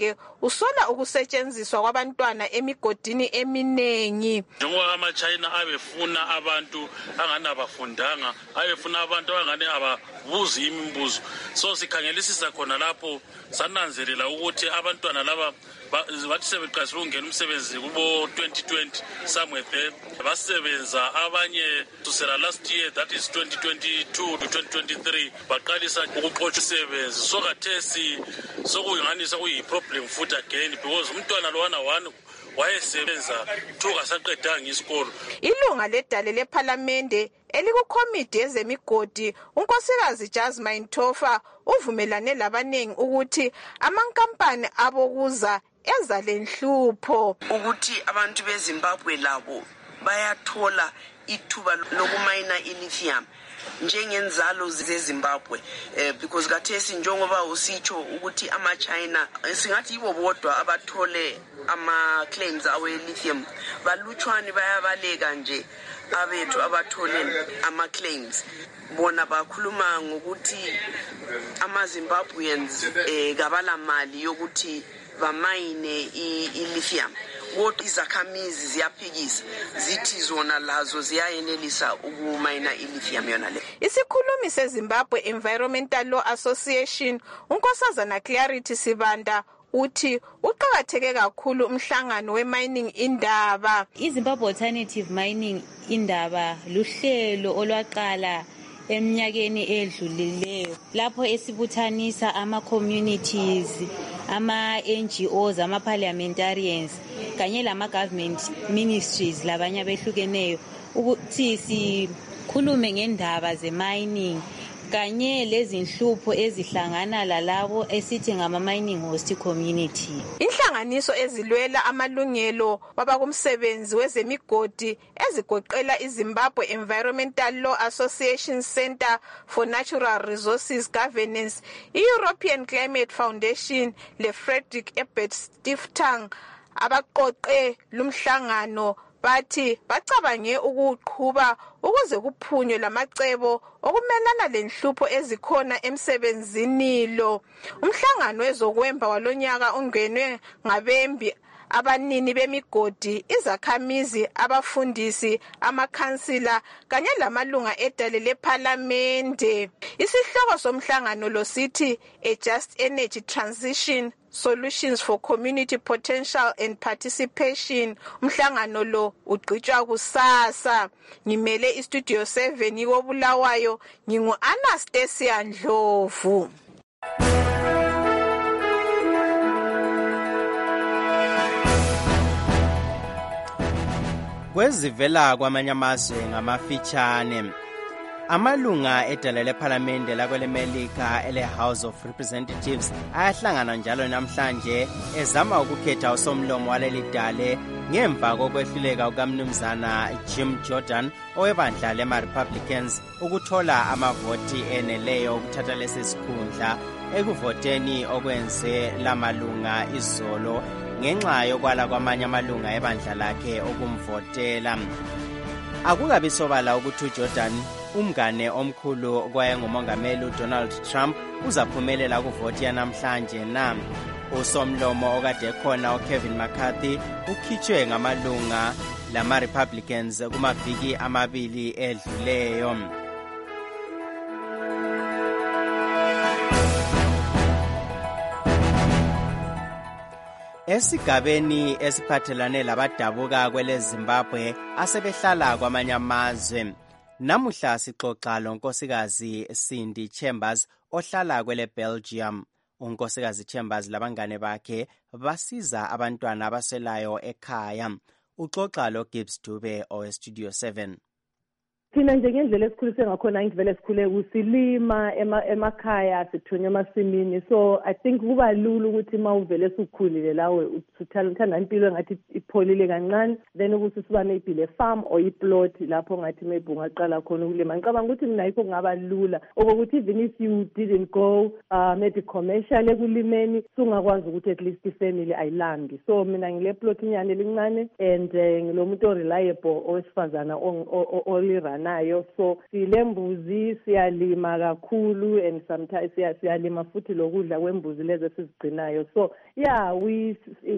usola ukusetshenziswa kwabantwana emigodini eminengi. Njengoba ama-China abefuna abantu angani abafundanga, abefuna abantu angani ababuzi imibuzo. So sikhangelisisa khona lapho sananzelela ukuthi abantwana laba bathi sebeqasile ukungena umsebenzi kubo twenty twenty somewhere there. Basebenza abanye kusela last year, that is twenty twenty-two to twenty twenty-three, baqalisa ukuqotsha umsebenzi. So kathesi sokuyinganisa kuyi-problem futhi again because umntwana lwana one wayesebenza thuka saqedanga isikolo. Ilunga ledale lephalamende elikukomiti yezemigodi unkosikazi Jasmine Tofa uvumelane labanengi ukuthi amankampani abokuza eza lenhlupho ukuthi abantu beZimbabwe labo bayathola ithuba lokumayina ilithium njengenzalo zeZimbabwe eh, because kathesi njengoba usitsho ukuthi ama-China singathi yibo bodwa abathole ama-claims awe-lithium balutshwane bayabaleka nje abethu abathole ama-claims bona bakhuluma ngokuthi ama-Zimbabweans eh, kabala mali yokuthi bamayine i-lithium. Kodwa izakhamizi ziyaphikisa zithi zona lazo ziyayenelisa ukumayina ilithium yona le. Isikhulumi seZimbabwe Environmental Law Association unkosazana Clarity Sibanda uthi uqhakatheke kakhulu umhlangano we-mining indaba. iZimbabwe Alternative Mining indaba luhlelo olwaqala eminyakeni edlulileyo lapho esibuthanisa ama-communities, ama-N G Os, ama-parliamentarians kanye lama-government ministries labanye abehlukeneyo ukuthi sikhulume ngendaba ze-mining kanye lezinhlupho ezihlangana lalabo esithi ngama-mining host community. Inhlanganiso ezilwela amalungelo wabakumsebenzi wezemigodi ezigoqela iZimbabwe Environmental Law Association Center for Natural Resources Governance, i-European Climate Foundation le-Frederick Ebert Stiftung abaqoqe lumhlangano bathi bacabange ukuqhuba ukuze kuphunywe lamacebo okumelana lenhlupho ezikhona emsebenzini lo. Umhlangano wezokwemba walonyaka ungenwe ngabembi abanini bemigodi, izakhamizi, abafundisi, amakhansila kanye lamalunga edale lephalamende. Isihloko somhlangano lo sithi A Just Energy Transition Solutions for Community Potential and Participation. Umhlangano lo ugqitshwa kusasa. Ngimele iStudio seven ikobulawayo, ngingu Anastasia Ndlovu. Kwezivela kwamanye amazwe ngamafitshane, amalunga edala lephalamende lakwelemelika ele-House of Representatives ayahlangana njalo namhlanje ezama ukukhetha usomlomo waleli dale ngemva kokwehluleka kukamnumzana Jim Jordan owebandla lema-Republicans ukuthola amavoti eneleyo ukuthatha lesi sikhundla ekuvoteni okwenze lamalunga izolo ngenxa yokwala kwamanye amalunga ebandla lakhe okumvotela. Akukabi sobala ukuthi uJordan, umngane omkhulu kwayengumongameli uDonald Trump, uzaphumelela kuvoti yanamhlanje na. Usomlomo okade khona uKevin McCarthy ukhitshwe ngamalunga lama-Republicans kumaviki amabili edluleyo. Esigabeni esiphathelane labadabuka kwele Zimbabwe asebehlala kwamanye amazwe, namuhla sixoxa lonkosikazi Cindy Chambers ohlala kwele Belgium. Unkosikazi Chambers labangane bakhe basiza abantwana abaswelayo ekhaya. Uxoxa lo Gibbs Dube oweStudio seven. Thina njengendlela esikhulise ngakhona ngivele sikhule kusilima emakhaya sithunya emasimini, so I think kuba lula ukuthi mawuvele sukhulile lawe uthanda impilo ngathi ipholile kancane, then ukuthi siba maybe le farm or iplot lapho ngathi maybe ungaqala khona ukulima. Ngicabanga ukuthi mina yikho kungaba lula ukuthi even if you didn't go uh, maybe commercial ekulimeni sungakwazi ukuthi at least ifamily ayilambi. So mina ngile plot inyane elincane and uh, ngilomuntu o reliable owesifazana olirun nayo. So silembuzi siyalima kakhulu and sometimes siyalima futhi lokudla kwembuzi lezi sizigcinayo. So yeah, we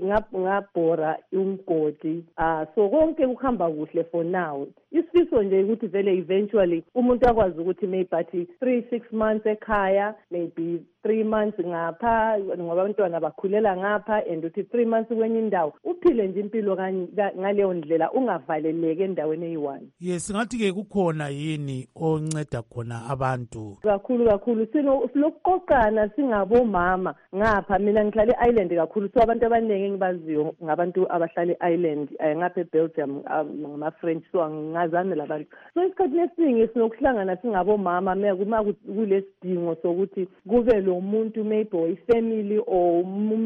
ngabhora umgodi. Ah so konke kuhamba kuhle for now. Isifiso nje ukuthi vele eventually umuntu akwazi ukuthi maybe bathi three six months ekhaya, maybe three months ngapha ngoba abantwana bakhulela ngapha and uthi three months kwenye indawo uphile nje impilo ngaleyo ndlela ungavaleleke endaweni eyi-one. Yes, ngathi ke kukhona yini onceda khona abantu kakhulu kakhulu sino silokuqoqana singabomama ngapha. Mina ngihlala e-island kakhulu, so abantu abaningi engibaziyo ngabantu abahlala e-island ngapha eBelgium ngama-French, so angazani labantu. So isikhathi esiningi sinokuhlangana singabomama uma kulesidingo sokuthi kube lo muntu maybe oyifamily or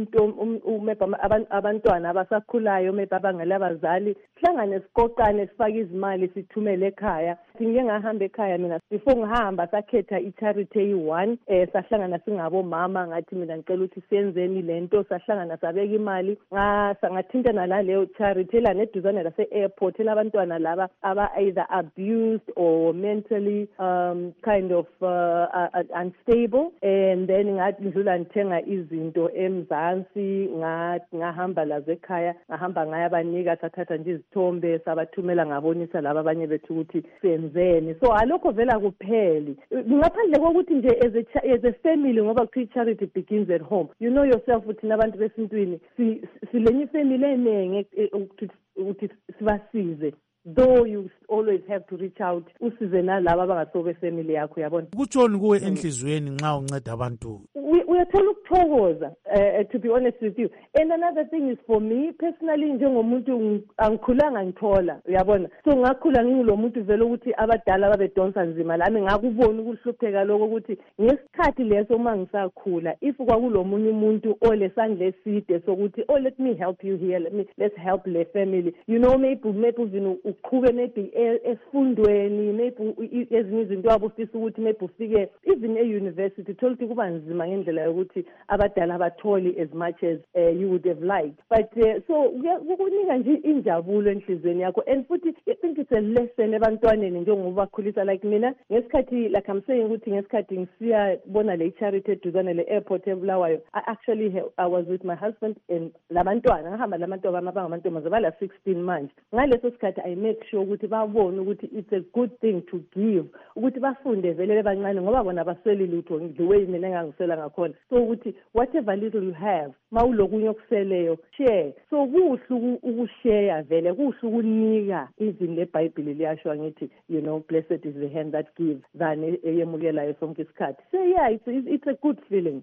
umuntu maybe abantwana abasakhulayo maybe abangela abazali, sihlangane siqoqane sifake izimali sithumele ekhaya. Ngike ngahamba ekhaya mina before ngihamba sakhetha i-charity eyi-one eh sahlangana singabomama ngathi mina ngicela ukuthi siyenzeni lento, sahlangana sabeka imali ngasangathinta naleyo charity la neduzane lase-airport labantwana laba aba either abused or mentally um kind of uh, uh, unstable, and then ngathi ngidlula ngithenga izinto eMzansi ngahamba lazo ekhaya ngahamba ngaya banika sathatha nje izithombe sabathumela ngabonisa laba abanye bethu ukuthi senzeni. So alokho vela kupheli ngaphandle kokuthi nje as a, as a family ngoba kuthiwa charity begins at home. You know yourself ukuthi nabantu besintwini silenye family enenge ukuthi sibasize, though you always have to reach out usize nalabo abangasobe family yakho yabona. Kutshoni kuwe enhlizweni nxa unceda abantu? Uyathola ukuthokoza uh, to be honest with you. And another thing is for me personally njengomuntu angikhulanga ngithola uyabona, so ngakhula ngingulo muntu vele ukuthi abadala babedonsa nzima lami ngakubona ukuhlupheka lokho ukuthi ngesikhathi leso uma ngisakhula if kwakulomunye umuntu olesandla eside sokuthi oh let me help you here, let me let's help the family, you know, maybe maybe even uqhube maybe esifundweni maybe ezinye izinto wabo ufisa ukuthi maybe ufike even e-university thola ukuthi kuba nzima ngendlela yokuthi abadala abatholi as much as uh, you would have liked, but uh, so ukunika nje injabulo enhlizweni yakho. And futhi I think it's a lesson ebantwaneni njengoba bakhulisa like mina ngesikhathi like I'm saying ukuthi ngesikhathi ngisiya bona le charity eduzane le airport eBulawayo, I actually have, I was with my husband and labantwana ngahamba labantwana abangamantombazana bala sixteen manje. Ngaleso sikhathi I make sure ukuthi babone ukuthi it's a good thing to give, ukuthi bafunde vele bancane ngoba bona basweli lutho the way mina engangisela ngakhona. So ukuthi whatever little you have mawulokunye okuseleyo share. So kuhle ukushare vele, kuhle ukunika. Even le Bible liyasho ngithi you know blessed is the hand that gives than eyemukelayo sonke isikhathi. So yeah, it's, it's a good feeling.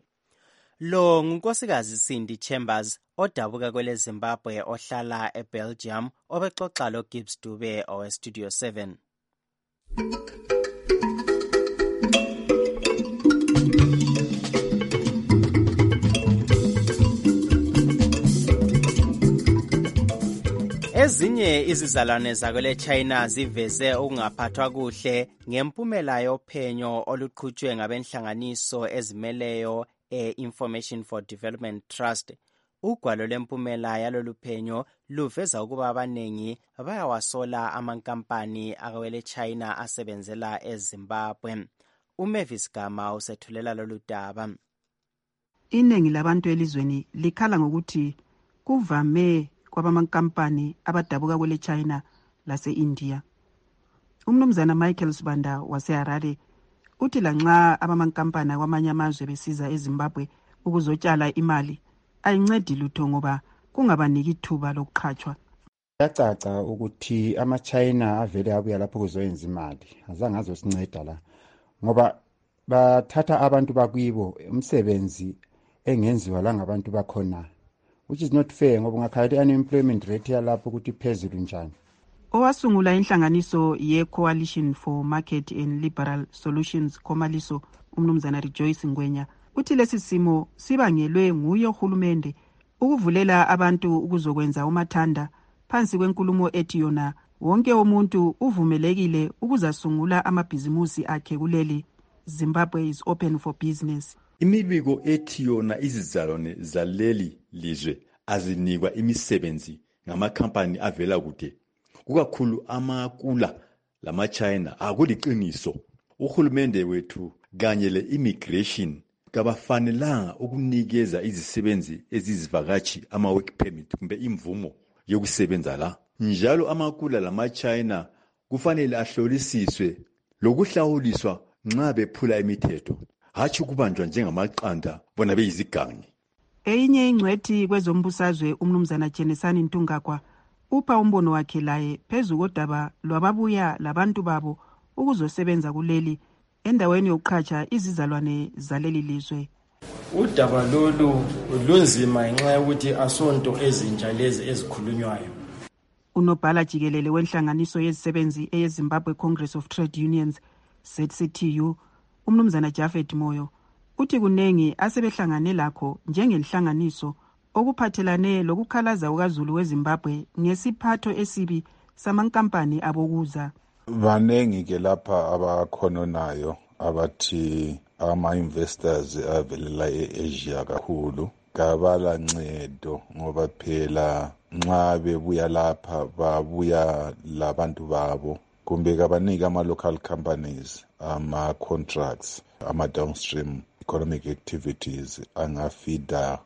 Lo ngunkosikazi Cindy Chambers odabuka kwele Zimbabwe ohlala eBelgium obexoxa lo Gibbs Dube owe Studio seven. Ezinye izizalwane zakwele China ziveze ukungaphathwa kuhle ngempumela yophenyo oluqhutshwe ngabenhlanganiso ezimeleyo e-Information for Development Trust. Ugwalo lempumela yaloluphenyo luveza ukuba abanengi bayawasola amankampani akwele China asebenzela eZimbabwe. uMavis Gama usethulela lolu daba. Iningi labantu elizweni likhala ngokuthi kuvame kwabamankampani abadabuka kwele China lase-India. Umnumzana Michael Sibanda waseHarare uthi lanxa abamankampani kwamanye amazwe besiza eZimbabwe ukuzotshala imali ayincedi lutho ngoba kungabaniki ithuba lokuqhatshwa. Yacaca ukuthi ama-China avele abuya lapho kuzoyenza imali azange azosinceda la ngoba bathatha abantu bakuyibo umsebenzi engenziwa la ngabantu bakhona, which is not fair ngoba ungakhala i-unemployment rate yalapho ukuthi phezulu njani. Owasungula inhlanganiso ye-Coalition for Market and Liberal Solutions Komaliso umnumzana Rejoice Ngwenya uthi lesi simo sibangelwe nguye uhulumende ukuvulela abantu ukuzokwenza umathanda phansi kwenkulumo ethi yona wonke umuntu uvumelekile ukuzasungula amabhizimusi akhe kuleli Zimbabwe is open for business. Imibiko ethi yona izizalwane zaleli lizwe azinikwa imisebenzi ngamakhampani avela kude, kukakhulu amakula lama-China akuliqiniso. Uhulumende wethu kanye le-immigration kabafanelanga ukunikeza izisebenzi ezizivakatshi ama-work permit kumbe imvumo yokusebenza la. Njalo amakula lama-China kufanele ahlolisiswe lokuhlawuliswa nxa bephula imithetho, hatshi ukubanjwa njengamaqanda bona beyizigangi. Eyinye ingcwethi kwezombusazwe umnumzana Jenesani Ntungakwa upha umbono wakhe laye phezu kodaba lwababuya labantu babo ukuzosebenza kuleli endaweni yokuqhatsha izizalwane zaleli lizwe. Udaba lolu lunzima ngenxa yokuthi asonto ezintsha lezi ezikhulunywayo. Unobhala jikelele wenhlanganiso yezisebenzi eyeZimbabwe Congress of Trade Unions Z C T U umnumzana Jafet Moyo uthi kunengi asebehlangane lakho njengenhlanganiso okuphathelane lokukhalaza ukaZulu weZimbabwe ngesiphatho esibi samankampani abokuza. Banengi ke lapha abakhononayo abathi ama-investors avelela e-Asia kakhulu kabala ncedo ngoba phela nxa bebuya lapha babuya labantu babo kumbe kabaniki ama-local companies ama-contracts ama-downstream economic activities angafida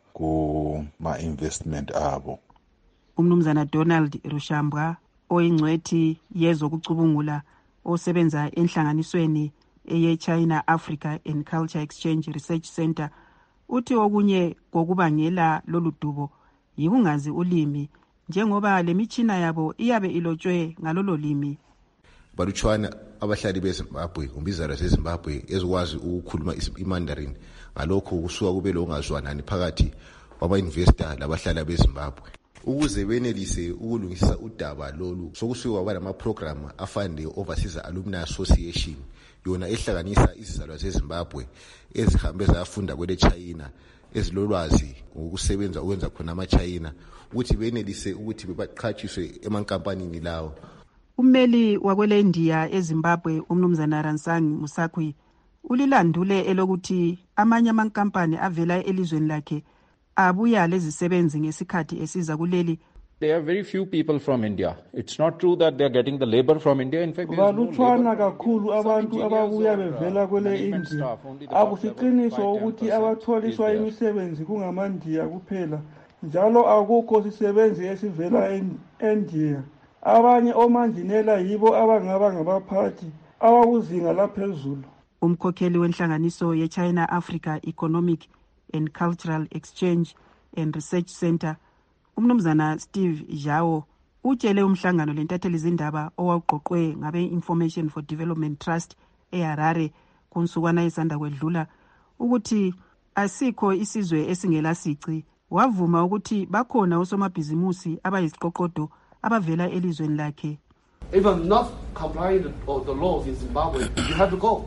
kuma-investment abo. Umnumzana Donald Rushambwa oyingcwethi yezokucubungula osebenza enhlanganisweni eye-China Africa and Culture Exchange Research Center uthi okunye kokubangela lolu dubo yikungazi ulimi njengoba lemitshina yabo iyabe ilotshwe ngalolo limi. Balutshwana abahlali beZimbabwe umbizana seZimbabwe ezikwazi ukukhuluma iMandarin, ngalokho kusuka kube lokungazwanani phakathi kwaba-investor labahlala beZimbabwe. Ukuze benelise ukulungisa udaba lolu sokusuka kwaba nama-program afana ne-Overseas Alumni Association yona ehlanganisa izizalwa zeZimbabwe ezihambe zayafunda kwele China ezilolwazi ngokusebenza ukwenza khona ama-China ukuthi benelise ukuthi bebaqhatshiswe emankampanini lawo. Ummeli wakwele India eZimbabwe umnumzana Ransang Musakwi ulilandule elokuthi amanye amankampani avela elizweni lakhe abuya lezisebenzi ngesikhathi esiza kuleli. There are very few people from India. It's not true that they are getting the labor from India. In fact, balutshwana kakhulu abantu ababuya bevela kwele India. Akusiqiniso ukuthi abatholiswa imisebenzi kungamandiya kuphela. Njalo akukho sisebenzi esivela eIndia. Abanye omanjinela yibo abangaba ngabaphathi abakuzinga laphezulu. Umkhokheli wenhlanganiso ye-China Africa Economic and Cultural Exchange and Research Center umnumzana Steve Zhao utshele umhlangano lentatheli zindaba owawuqoqwe ngabe Information for Development Trust eHarare kunsukwana esanda kwedlula ukuthi asikho isizwe esingela sici. Wavuma ukuthi bakhona osomabhizimusi abayisiqoqodo abavela elizweni lakhe. Even not complying with the laws in Zimbabwe, you have to go.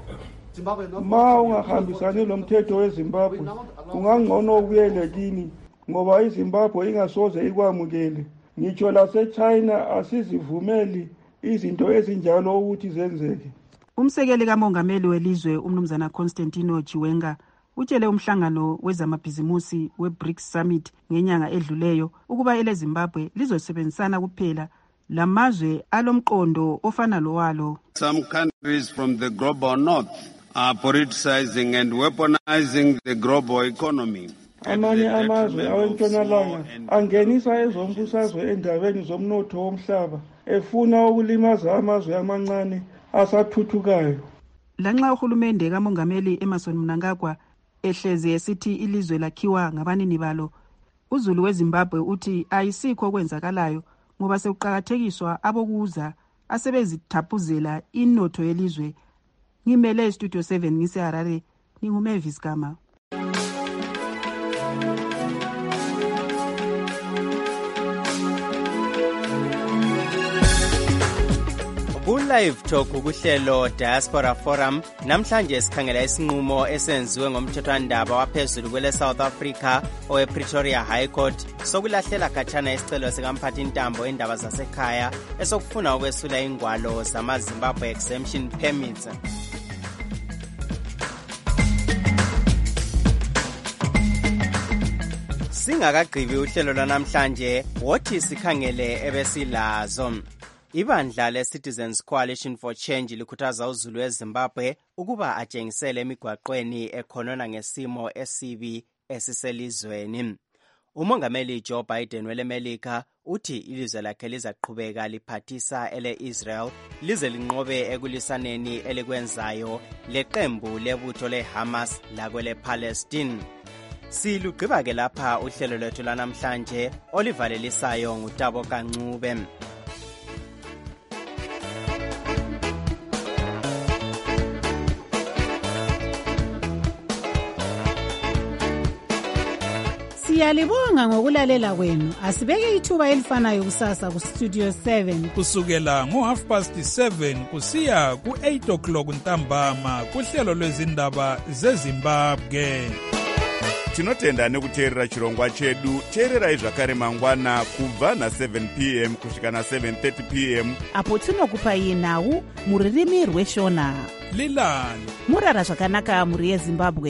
Ma ungahambisani lo mthetho weZimbabwe ungangcono ubuyele kini ngoba iZimbabwe ingasoze ikwamukele. Ngitsho laseChina asizivumeli izinto ezinjalo ukuthi zenzeke. Umsekeli kamongameli welizwe umnumzana Constantino Chiwenga utshele umhlangano wezamabhizimusi we-BRICS Summit ngenyanga edluleyo ukuba ele Zimbabwe lizosebenzisana kuphela lamazwe alomqondo ofana lowalo. Some countries from the global north are politicizing and weaponizing the global economy. Amanye amazwe awentshonalanga angenisa ezombusazwe endabeni zomnotho womhlaba efuna ukulimaza amazwe amancane asathuthukayo. Lanxa uhulumende kamongameli Emmerson Mnangagwa ehlezi esithi ilizwe lakhiwa ngabanini balo, uZulu weZimbabwe uthi ayisikho kwenzakalayo ngoba sekuqhakathekiswa abokuza asebezithaphuzela inotho yelizwe. Ngimele Studio seven ngiseHarare, ninguMavis Gama. Ku-Live Talk kuhlelo Diaspora Forum namhlanje sikhangela isinqumo esenziwe ngomthethwandaba waphezulu kwele South Africa owe-Pretoria High Court sokulahlela khatshana isicelo sikamphathintambo endaba zasekhaya esokufuna ukwesula ingwalo zama-Zimbabwe Exemption Permits. Singakagqibi uhlelo lwanamhlanje wothi sikhangele ebesilazo. Ibandla le-Citizens Coalition for Change likhuthaza uZulu eZimbabwe ukuba atshengisele emigwaqweni ekhonona ngesimo esibi esiselizweni. Umongameli Joe Biden welemelika uthi ilizwe lakhe lizaqhubeka liphathisa ele-Israel lize linqobe ekulisaneni elikwenzayo leqembu lebutho le-Hamas lakwele-Palestine. Silugqiba ke lapha uhlelo lwethu lanamhlanje olivalelisayo nguTabo Kancube. Siyalibonga ngokulalela kwenu. Asibeke ithuba elifanayo kusasa ku Studio seven kusukela ngo half past seven kusiya ku eight o'clock ntambama kuhlelo lwezindaba zeZimbabwe. Tinotenda nekuteerera chirongwa chedu. Teererai zvakare mangwana kubva na seven p m kusvika na seven thirty p m apo tinokupai nhau muririmi rweshona. Lilani murara zvakanaka muri yeZimbabwe.